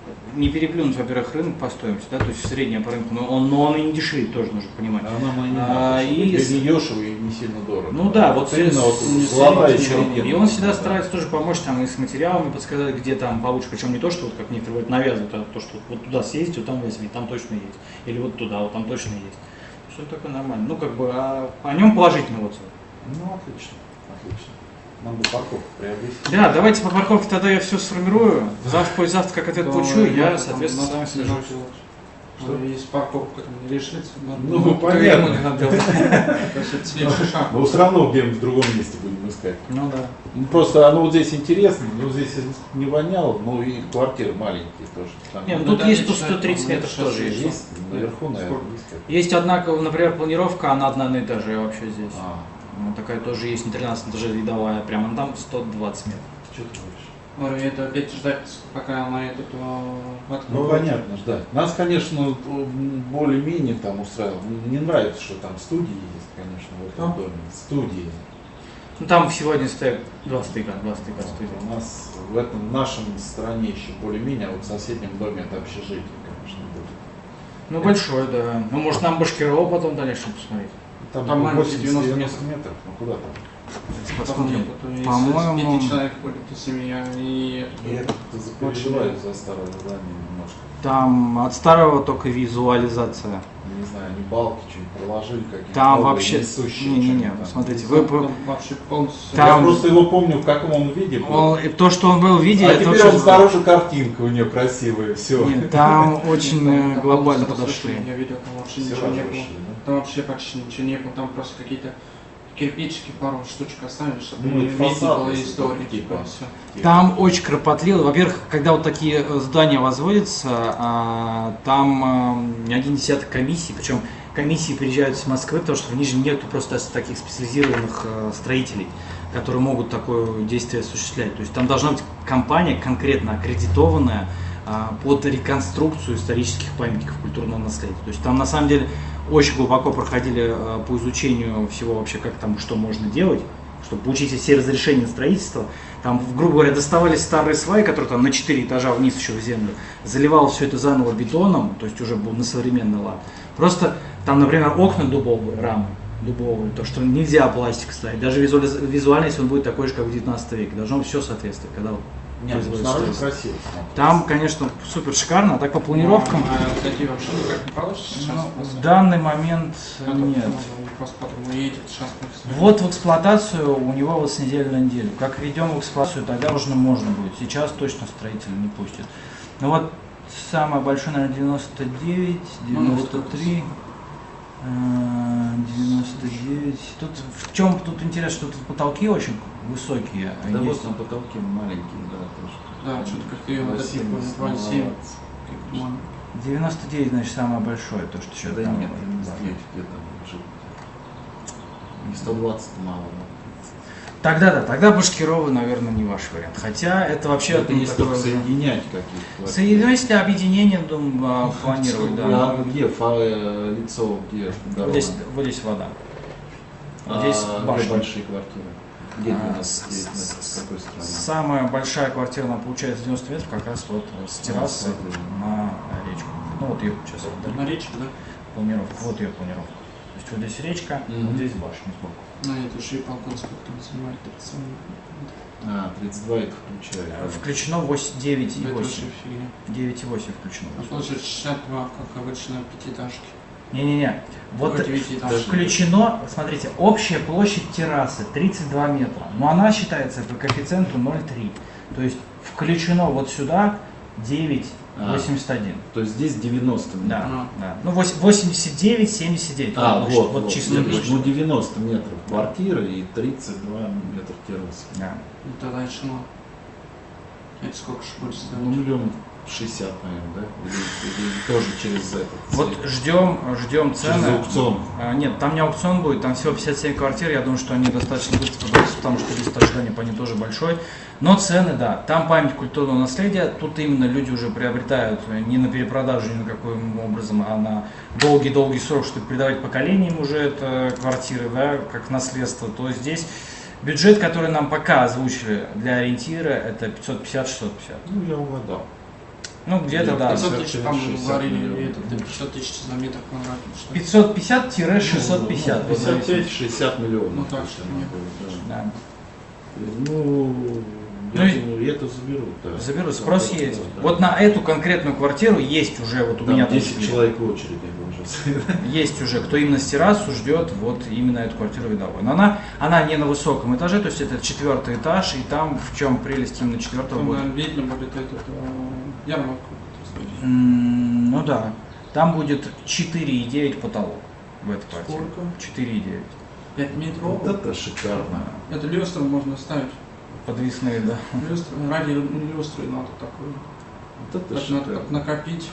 не переплюнуть, во-первых, рынок по стоимости, да, то есть средняя по рынку, но он, но он и не дешевит, тоже нужно понимать. А она мне не А, надо, и и с- не дешево и не сильно дорого. Ну да, вот именно с- вот с- золотая с- середина. И он всегда Да. старается тоже помочь там и с материалами подсказать, где там получше, причем не то, что вот как некоторые вот навязывают, а то, что вот туда съездить, вот там возьми, там точно есть. Или вот туда, вот там точно есть. Все такое нормально. Ну, как бы, а о нем положительный отзыв. Ну отлично, отлично. Надо парковку приобрести. Да, давайте по парковке тогда я все сформирую. Завтра, послезавтра, как ответ То получу, я, надо соответственно, с там вами свяжусь. надо делать. Что? Ну, Если парковка там не решится, надо- Ну, ну, То ему не понятно. надо делать. то есть это следующий шаг. Но все равно где-нибудь в другом месте будем искать. Ну да. Ну, просто оно вот здесь интересно, но здесь не воняло, ну и квартиры маленькие тоже. Там Не, ну Ну, тут да, есть не тут читать, сто тридцать там, метров сейчас тоже есть. есть, наверху, наверное, Сколько? есть как-то. Есть, однако, например, планировка, она одна на этаже вообще здесь. А, Ну, такая тоже есть на тринадцатом этаже видовая, прямо там сто двадцать метров. что ты говоришь? Говорю, это опять ждать, пока она этот э, Ну откроет. понятно, ждать. Нас, конечно, м, более-менее там устраивало. Не нравится, что там студии есть, конечно, в этом А? доме. Студии. Ну там сегодня стоят два стыка, два стыка студии. У нас в этом нашем стране еще более-менее, а вот в соседнем доме это общежитие, конечно, будет. Ну большой, да. Ну может нам Башкирова потом дальше посмотреть. Там, Там маленький, восемьдесят девяносто девяносто метров, ну куда там? Посмотрим. Нет, то есть По-моему, пяти человек ходит и семья, и Я как-то запереживаю за старое здание немножко. там от старого только визуализация. Не знаю, они балки что-нибудь проложили, какие-то Там новые, вообще... несущие Не-не-не, что-нибудь там. смотрите, вы... там вообще полностью... Там- Я просто его помню, в каком он виде был. Он- и то, что он был в виде, А это теперь очень он снаружи картинка у нее красивая, все. Нет, там очень э, Там глобально полностью подошли. разрушили, Я видел, там вообще Все ничего не было. разрушили, да? Там вообще почти ничего не было, там просто какие-то кирпичики, пару штучек оставили, чтобы Ну, не это видно фасад, было если истории, только, типа, типа. все. Там очень кропотливо. Во-первых, когда вот такие э, здания возводятся, а, там э, не один десяток комиссий, причем комиссии приезжают с Москвы, потому что в Нижнем нету просто таких специализированных э, строителей, которые могут такое действие осуществлять. То есть там должна быть компания конкретно аккредитованная а, под реконструкцию исторических памятников культурного наследия. То есть там на самом деле очень глубоко проходили а, по изучению всего вообще, как там, что можно делать, чтобы получить все разрешения на строительство. Там, грубо говоря, доставались старые сваи, которые там на четыре этажа вниз еще в землю, заливал все это заново бетоном, то есть уже был на современный лад. Просто там, например, окна дубовые, рамы дубовые, то, что нельзя пластик ставить. Даже визуализ- визуально, если он будет такой же, как в девятнадцатом веке, должно все соответствовать, когда вот Нет, ну, производится снаружи строительство. красиво смотрится. Там, конечно, супер шикарно, а так по планировкам А такие вообще никак не получится сейчас? ну, просто? в данный момент А то нет. можно просто потом уедет, сейчас мы всё- Вот в эксплуатацию у него вот с недели на неделю. Как ведем в эксплуатацию, тогда уже можно будет. Сейчас точно строитель не пустит. Ну вот самое большое, наверное, девяносто девять, девяносто три, э, девяносто девять. Тут в чем тут интересно, что тут потолки очень высокие. а Да есть вот на потолке маленькие, да, тоже. Да, что-то как ее вот такие Красиво, два семь. маловато. девяносто девять, значит, самое большое, то, что сейчас Да там. нет, Да. здесь где-то может быть. И сто двадцать мало, да. Тогда да, тогда Башкирова, наверное, не ваш вариант. Хотя это вообще... Это ну, если такое- только соединять какие-то. Соединение, если объединение, думаю, а, планировать, да. А где фа- э, лицо, где дорога? Здесь, вот здесь вода. А здесь где башня. большие квартиры? Где А, двенадцать с- метров? с- С какой стороны? Самая большая квартира, она получается девяносто метров, как раз вот с террасы на речку. Ну вот ее сейчас На речку, да? планировка, вот ее планировка. То есть вот здесь речка, Мгм. вот здесь башня сбоку. Ну, это еще и балкон сколько там занимает, тридцать семь. А, тридцать два это включает. да. Включено восемь, девять и Это вообще восемь. фигня. девять и восемь включено. Ну, получается шестьдесят два, как обычно, пятиэтажки. Не-не-не. Вот Ой, девятиэтажки. включено, смотрите, общая площадь террасы тридцать два метра, но она считается по коэффициенту ноль целых три десятых. То есть включено вот сюда девять восемьдесят один. То есть здесь девяносто метров. Да, А. да. Ну вось- восемьдесят девять, семьдесят девять. А, площадь, вот, вот вот, чистая ну, площадь. ну девяносто метров квартиры и тридцать два метра террасы. Да. Ну, тогда еще мало. Это сколько же будет Ну, стоить? миллион шестьдесят, наверное, да? Или, или тоже через этот. Вот ждем, ждем через цены. аукцион. А, нет, там не аукцион будет, там всего пятьдесят семь квартир, я думаю, что они достаточно быстро продадутся, потому что лист ожидания по ним тоже большой. Но цены, да, там память культурного наследия, тут именно люди уже приобретают не на перепродажу, ни на каким образом, а на долгий-долгий срок, чтобы передавать поколениям уже это квартиры, да, как наследство, то здесь бюджет, который нам пока озвучили для ориентира, это пятьсот пятьдесят — шестьсот пятьдесят. Ну, я угадал. Ну, где-то, Я да. пятьсот тысяч, там шестьдесят говорили, миллионов. это, пятьсот тысяч за метр квадратный. Что ли? пятьсот пятьдесят — шестьсот пятьдесят. Ну, пятьдесят пять — шестьдесят миллионов. Ну, так то есть что оно нет. будет, да. Да. Ну, Ну я и- думаю, это заберут, да. Заберу, спрос Да, есть. да. Вот на эту конкретную квартиру есть уже, вот у Там меня там десять сидит. человек в очереди уже. Есть уже, кто именно с террасу ждет вот именно эту квартиру видовую. Но она, она не на высоком этаже, то есть это четвертый этаж, и там в чем прелесть именно четвертого Там, будет. наверное, видно будет этот э, ярмарку. М, Ну да, там будет четыре и девять потолок в этой квартире. Сколько? четыре и девять. пять метров. Вот это шикарно. Это люстру можно ставить. Подвесные, да. Люстру, ради люстры надо такое. Вот это Так надо шикарно. как накопить.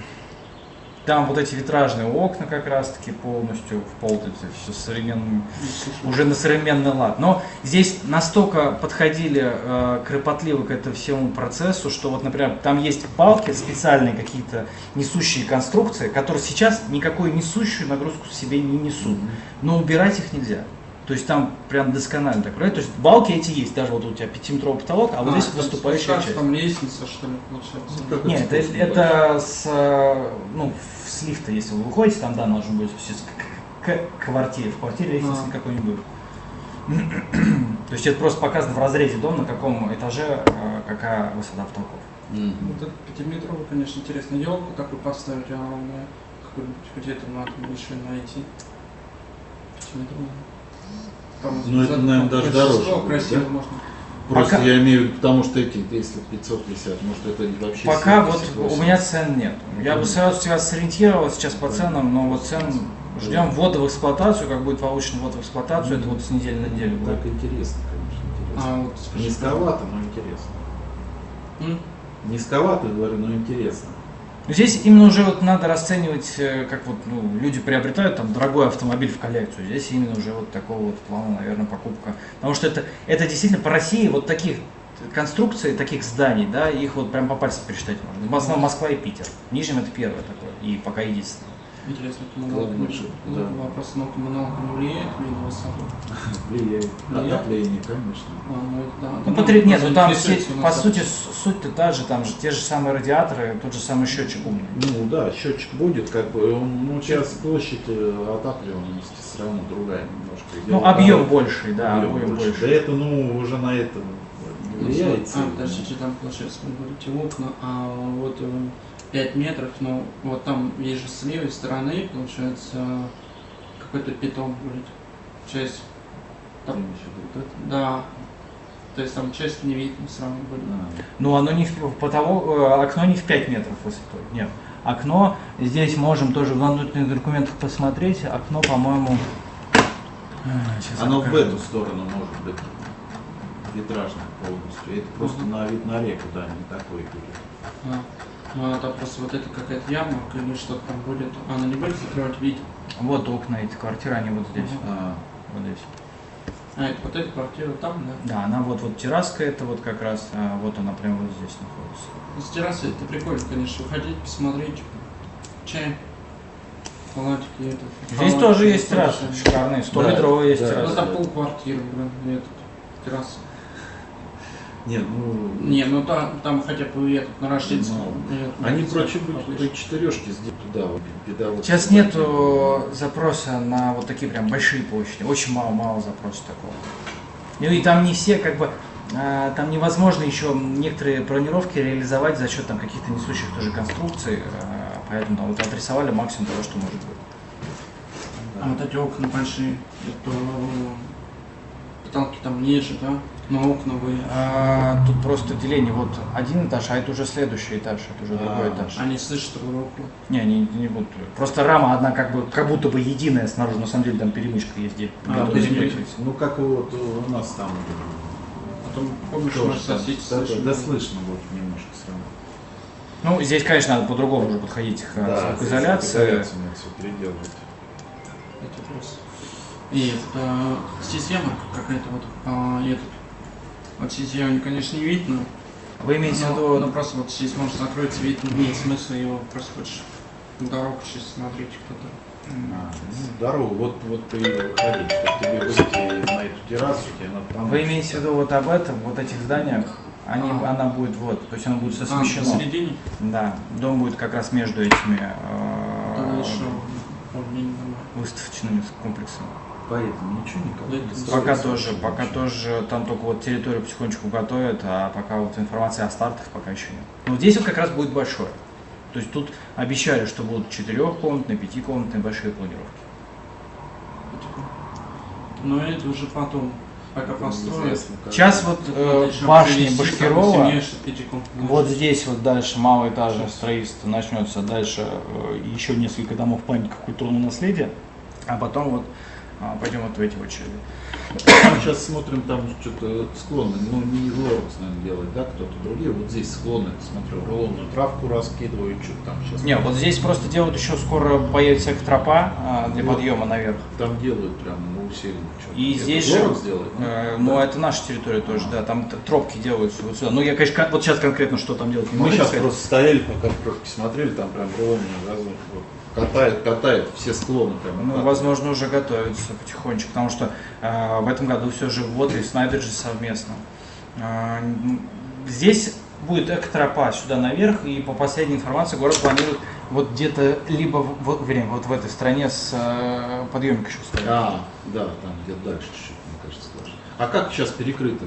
Там вот эти витражные окна как раз таки полностью в пол, это все современными, уже на современный лад. Но здесь настолько подходили э, кропотливо к этому всему процессу, что вот, например, там есть балки, специальные какие-то несущие конструкции, которые сейчас никакую несущую нагрузку в себе не несут. Но убирать их нельзя. То есть там прям досконально так. То есть балки эти есть, даже вот у тебя пятиметровый потолок, а вот здесь это выступающая сейчас часть. Там лестница, что ли, получается. Ну, как Нет, это, способ это с, э, ну, с лифта, если вы выходите, там, да, должен быть все к, к- к квартире. В квартире лестницы А. никакой не будет. То есть это просто показано в разрезе дома, на каком этаже, э, какая высота потолков. Мгм. Вот этот пятиметровый, конечно, интересная елку такую поставить, огромную. Какую-нибудь где-то надо еще найти. Пятиметровую. Там Ну, это, за- наверное, даже большинство дороже будет, красиво да? можно. Просто Пока- я имею в виду, потому что эти, если пятьсот висят, может это вообще... Пока вот семьдесят восемь. у меня цен нет. Я бы Мгм. сразу тебя сориентировал сейчас по ценам, но вот цен ждем ввода в эксплуатацию, как будет получен ввод в эксплуатацию, это вот с недели на неделю будет. Так интересно, конечно, интересно. А вот скажи, Низковато, но интересно. м? Низковато, говорю, но интересно. Здесь именно уже вот надо расценивать, э, как вот ну, люди приобретают там дорогой автомобиль в коллекцию. Здесь именно уже вот такого вот плана, наверное, покупка. Потому что это, это действительно по России вот таких конструкций, таких зданий, да, их вот прям по пальцам пересчитать можно. В основном Москва и Питер. В Нижнем это первое такое, и пока единственное. Интересно, коммуналка не Лучше, да. вопрос, но коммуналка не влияет ли на высоту? Влияет. Влияет? Отопление, конечно. А, ну, это да. Ну, Ну, потреб- нет, ну там интересуется все- у по нас сути с- суть-то та же, там же те же самые радиаторы, тот же самый счетчик умный. Ну да, счетчик будет, как бы, он, ну сейчас площадь э, отапливаемости все равно другая немножко. Ну, Дело объем того, больше, да, объем объем больше. больше. Да это, ну, уже на это не Ну, влияет. А, подождите, там получается, вы говорите окна, а вот э, пять метров, ну вот там есть же с левой стороны, получается, какой-то питон будет. Часть, Ты там, имеешь в виду вот это? да, то есть там часть не видно сразу будет. А, Ну, оно не в потолок, э, окно не в пять метров высотой, нет. Окно, здесь можем тоже в внутренних документах посмотреть, окно, по-моему... а, сейчас Оно в покажу. эту сторону может быть витражное полностью. Это просто Мгм. на вид на реку, да, не такой будет. А, ну, а там просто вот это какая-то ярмарка или что-то там будет, она не будет закрывать вид. Вот окна эти квартиры, они вот здесь, Мгм. А, вот здесь. А, это вот эта квартира там, да? Да, она вот, вот терраска, это вот как раз, а, вот она прямо вот здесь находится. С террасы это прикольно, конечно, выходить, посмотреть, чай, палатки, это. Здесь палатки, тоже есть хорошо. террасы, шикарные, сто Да, литровые есть да. Ну террасы. там полквартиры, блин, и этот, терраса. нет, ну... Не, ну там, там хотя бы этот, на Рождественском. Ну, этот, Они этот, прочь отлично. будут четырешки сделать туда, вот, беда. Сейчас нету запроса на вот такие прям большие площади, очень мало-мало запроса такого. Ну и там не все как бы, а, там невозможно еще некоторые планировки реализовать за счет там каких-то несущих тоже конструкций, а, поэтому вот отрисовали максимум того, что может быть. А вот эти окна большие, это потолки там ниже, да? Но окна вы, А, тут просто деление, вот один этаж, а это уже следующий этаж, это уже другой А, этаж. они слышат друг окна. Не, не, не будут. Просто рама одна как бы, как будто бы единая снаружи, на самом деле там перемычка есть, где А, бетон то есть землей. мы- Ну, как вот у нас там... Потом, помнишь, тоже наш там, сосед да, слышит? да, слышно будет немножко все равно. Ну, здесь, конечно, надо по-другому уже подходить к Да, звукоизоляции. звукоизоляцию надо все переделывать. Это просто. И это, система какая-то вот, а, и этот, вот здесь ее, конечно, не видно, Вы имеете в но, виду... но просто вот здесь может закроется вид, нет смысла его просто хочешь на дорогу сейчас смотреть кто-то. А, ну, дорогу, вот, вот ты выходи, чтобы тебе выйти на эту террасу, тебе надо там... Вы имеете в виду вот об этом, вот этих зданиях, они, А. она будет вот, то есть она будет А, освещена. посередине? Да, дом будет как раз между этими Тогда э, еще более-менее нормально. выставочными комплексами. Поэтому ничего никого Это не строится. Пока тоже, пока тоже там только вот территорию потихонечку готовят, а пока вот информации о стартах пока еще нет. Но здесь вот как раз будет большое. То есть тут обещали, что будут четырехкомнатные, пятикомнатные большие планировки. Но это уже потом, пока построят. Неизвестно, как. Сейчас вот э, Надо еще башни привести Башкирова, самую семью, чтобы пятикомнатную. вот здесь вот дальше малоэтажное строительство начнется, дальше э, еще несколько домов памятников культурного наследия, а потом вот а, пойдем вот в эти очереди. Сейчас смотрим, там что-то склонны, ну не Лоракс, наверное, делает, да, кто-то другие. Вот здесь склонны, смотрю, рулонную травку раскидывают, что-то там сейчас. Не, вот здесь просто делают еще скоро появится тропа а, для Вот. подъема наверх. Там делают прямо на усиленно что-то. И Это здесь же, Лоракс делает? э, ну это наша территория тоже, да, там т- тропки делаются вот сюда. Ну я, конечно, кон- вот сейчас конкретно что там делать не Мы могу сейчас сказать. просто стояли, пока пробки смотрели, там прям рулонную газон. Вот. Катает, катает все склоны прям. Ну, катает. возможно, уже готовится потихонечку, потому что э, в этом году все же вот и с Найберджи совместно. Э, м, здесь будет эктропа сюда наверх, и по последней информации город планирует вот где-то либо в, вот, вернее, вот в этой стране с э, подъемник еще стоит. А, да, там где-то дальше чуть-чуть, мне кажется, даже. А как сейчас перекрыто?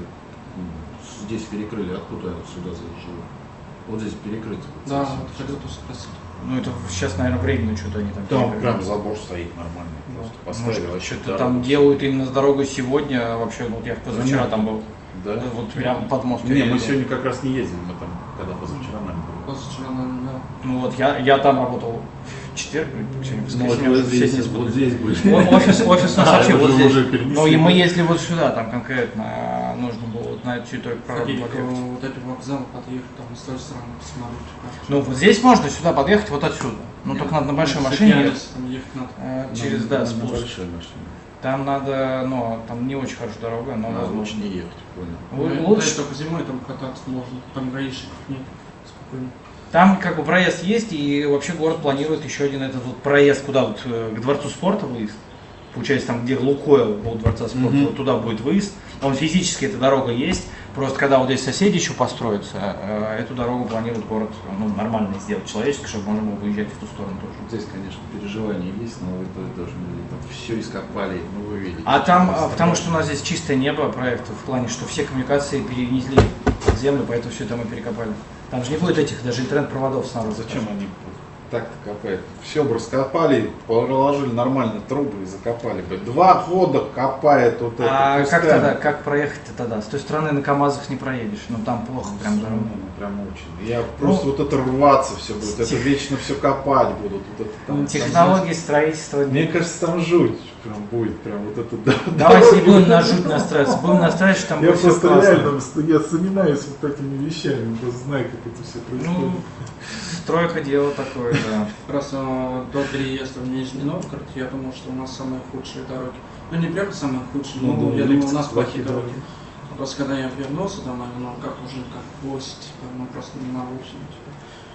Здесь перекрыли, откуда я вот сюда заезжаю? Вот здесь перекрыто. Да, Вот вот хотел тоже спросить. Ну это сейчас, наверное, временно что-то они там Там перекрыли. прям забор стоит нормальный. Просто поставили Может, вообще что-то дорогу. там делают именно с дорогой сегодня, а вообще, вот я позавчера Нет. там был, Да? вот прям под мост. Не, мы переехал. сегодня как раз не ездили, мы там, когда позавчера, наверное, были. Позавчера, наверное, да. Ну вот я, я там работал в четверг, сегодня Ну, вот, воскресенье, вот уже все здесь, не вот сбылись. здесь были. О- Офис, офис у нас А, вообще это вот же здесь. уже перенесли. Ну и мы ездили вот сюда, там конкретно э, нужно было вот на эту территорию Ходили к подъехать. вот этим вокзалам, подъехать там с той стороны посмотреть. как. Ну вот здесь можно сюда подъехать вот отсюда. Ну только надо на большой Ну, машине реально, ехать, там ехать надо. э, через, На- да, на спуск. большой машине. Там надо, ну, там не очень хорошая дорога, но А, лучше возможно. не ехать, понял. Вы- Ну, лучше- да, только зимой там кататься можно, там гаишников нет, спокойно. Там как бы проезд есть, и вообще город планирует еще один этот вот проезд, куда вот э, к Дворцу спорта выезд. Получается, там, где Лукойл у Дворца спорта, Мгм. вот туда будет выезд. Он физически, эта дорога есть. Просто когда вот здесь соседи еще построятся, э, эту дорогу планирует город ну, нормально сделать, человечески, чтобы можно было выезжать в ту сторону тоже. Здесь, конечно, переживания есть, но вы то- тоже были, там все ископали, ну вы видите. А там, что а, потому что у нас здесь чистое небо проект, в плане, что все коммуникации перенесли под землю, поэтому все это мы перекопали. Там же не будет этих даже интернет-проводов снаружи. Зачем они так копают? Все бы раскопали, положили нормально трубы и закопали бы. Два года копает вот это. А как пускай. тогда, как проехать-то тогда? С той стороны на КамАЗах не проедешь, ну там плохо прям Ну, дорога. ну, прям очень. Я просто вот это рваться все будет, это тех- вечно все копать будут. Вот это, там, Технологии строительства. там- мне кажется, там жуть прям будет, прям вот это. да, Давайте не дорога. будем на жуть настраиваться, будем настраивать, что там Я будет всё просто классно. реально, я заминаюсь вот этими вещами, просто знаю, как это все происходит. Ну, стройка дело такое, да. Просто э, до переезда в Нижний Новгород я думал, что у нас самые худшие дороги. Ну не прям самые худшие, Ну, но да, я думал, у Липецк нас плохие плохие дороги. дороги. А просто когда я вернулся домой, ну как уже как гость, типа, ну просто не могу все, типа.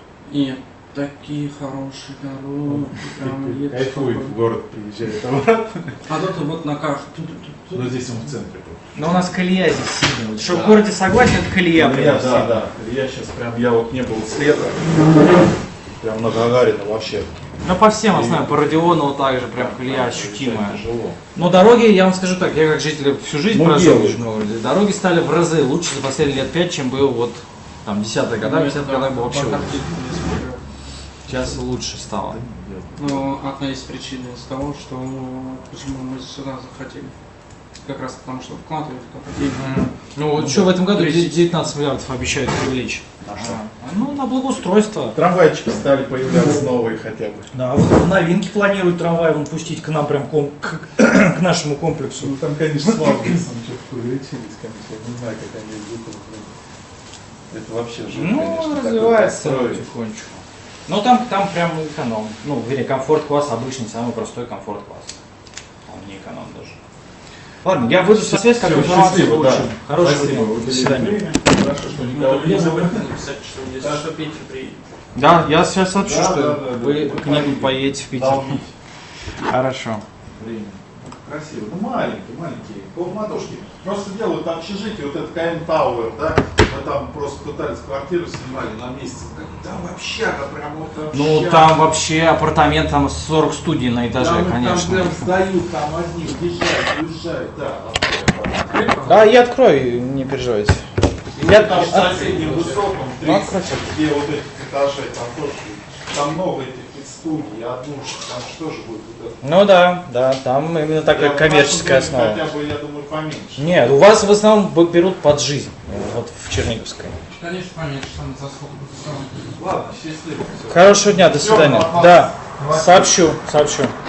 И такие хорошие дороги, прям едешь Кайфует в спокойно. город, приезжает обратно. А тут вот на карте. ту-ту-ту-ту. Но здесь он в центре был. Но у нас колея здесь сильная. Вот, чтобы Да. в городе согласен, это колея прям Я, да, сильная. да. Я сейчас прям, я вот не был с лета. Прям на Гагарина вообще. Ну по всем основам, по Родионову также прям колея ощутимая. Тяжело. Но дороги, я вам скажу так, я как житель всю жизнь Ну, прожил в делают. Нижнем Новгороде, дороги стали в разы лучше за последние лет пять, чем был вот там десятые года, в десятых годах был вообще по ужас. картинке не смотрел. Сейчас лучше стало. Ну, одна из причин из того, что почему мы сюда захотели. Как раз потому, что вкладывают какие-то деньги. Ну вот еще в этом году девятнадцать миллиардов обещают привлечь. На что? А, ну на благоустройство. Трамвайчики стали появляться новые хотя бы. Да, вот новинки планируют трамвай вон пустить к нам прям ком- к, к нашему комплексу. Ну там, конечно, с Вагнерсом что-то погорячились, конечно, я не знаю, как они идут. Это вообще жуть, Ну, конечно, такое развивается построить. потихонечку. Но там, там прям эконом. Ну, вернее, комфорт-класс обычный, самый простой комфорт-класс. Он не эконом даже. Ладно, я выйду со связь, как Всё, информацию счастливо, получу. да. Хорошего Спасибо, дня. До уделили свидания. время. Хорошо, что Ну, никого не не было. забудьте написать, что если что Питер приедет. Да, я сейчас сообщу, Да, что да, да, вы да. к ним поедете в Питер. Долбить Хорошо. время. Красиво. Ну маленькие, маленькие. Полматушки. Просто делают общежитие, вот этот КМ Тауэр, да? Мы там просто пытались квартиру снимали на месяц. Там общага, прям вот общага. Ну, там вообще апартамент, там сорок студий на этаже, Там, конечно. Там прям сдают, там одни уезжают, уезжают, да. Да, я открою, не переживайте. Я там в соседнем высоком, Ну, откройте. тридцать, где вот этих этажей, там тоже, там много этих студий, одну, там что же будет вот это? Ну да, да, там именно такая Я в коммерческая нашем доме основа. Хотя бы, я думаю, поменьше. Нет, у вас в основном б- берут под жизнь, вот в Черниговской. Конечно, поменьше, там за сколько будет. Ладно, счастливо. всё. Хорошего дня, до Всё, свидания. папа. Да, Давай. сообщу, сообщу.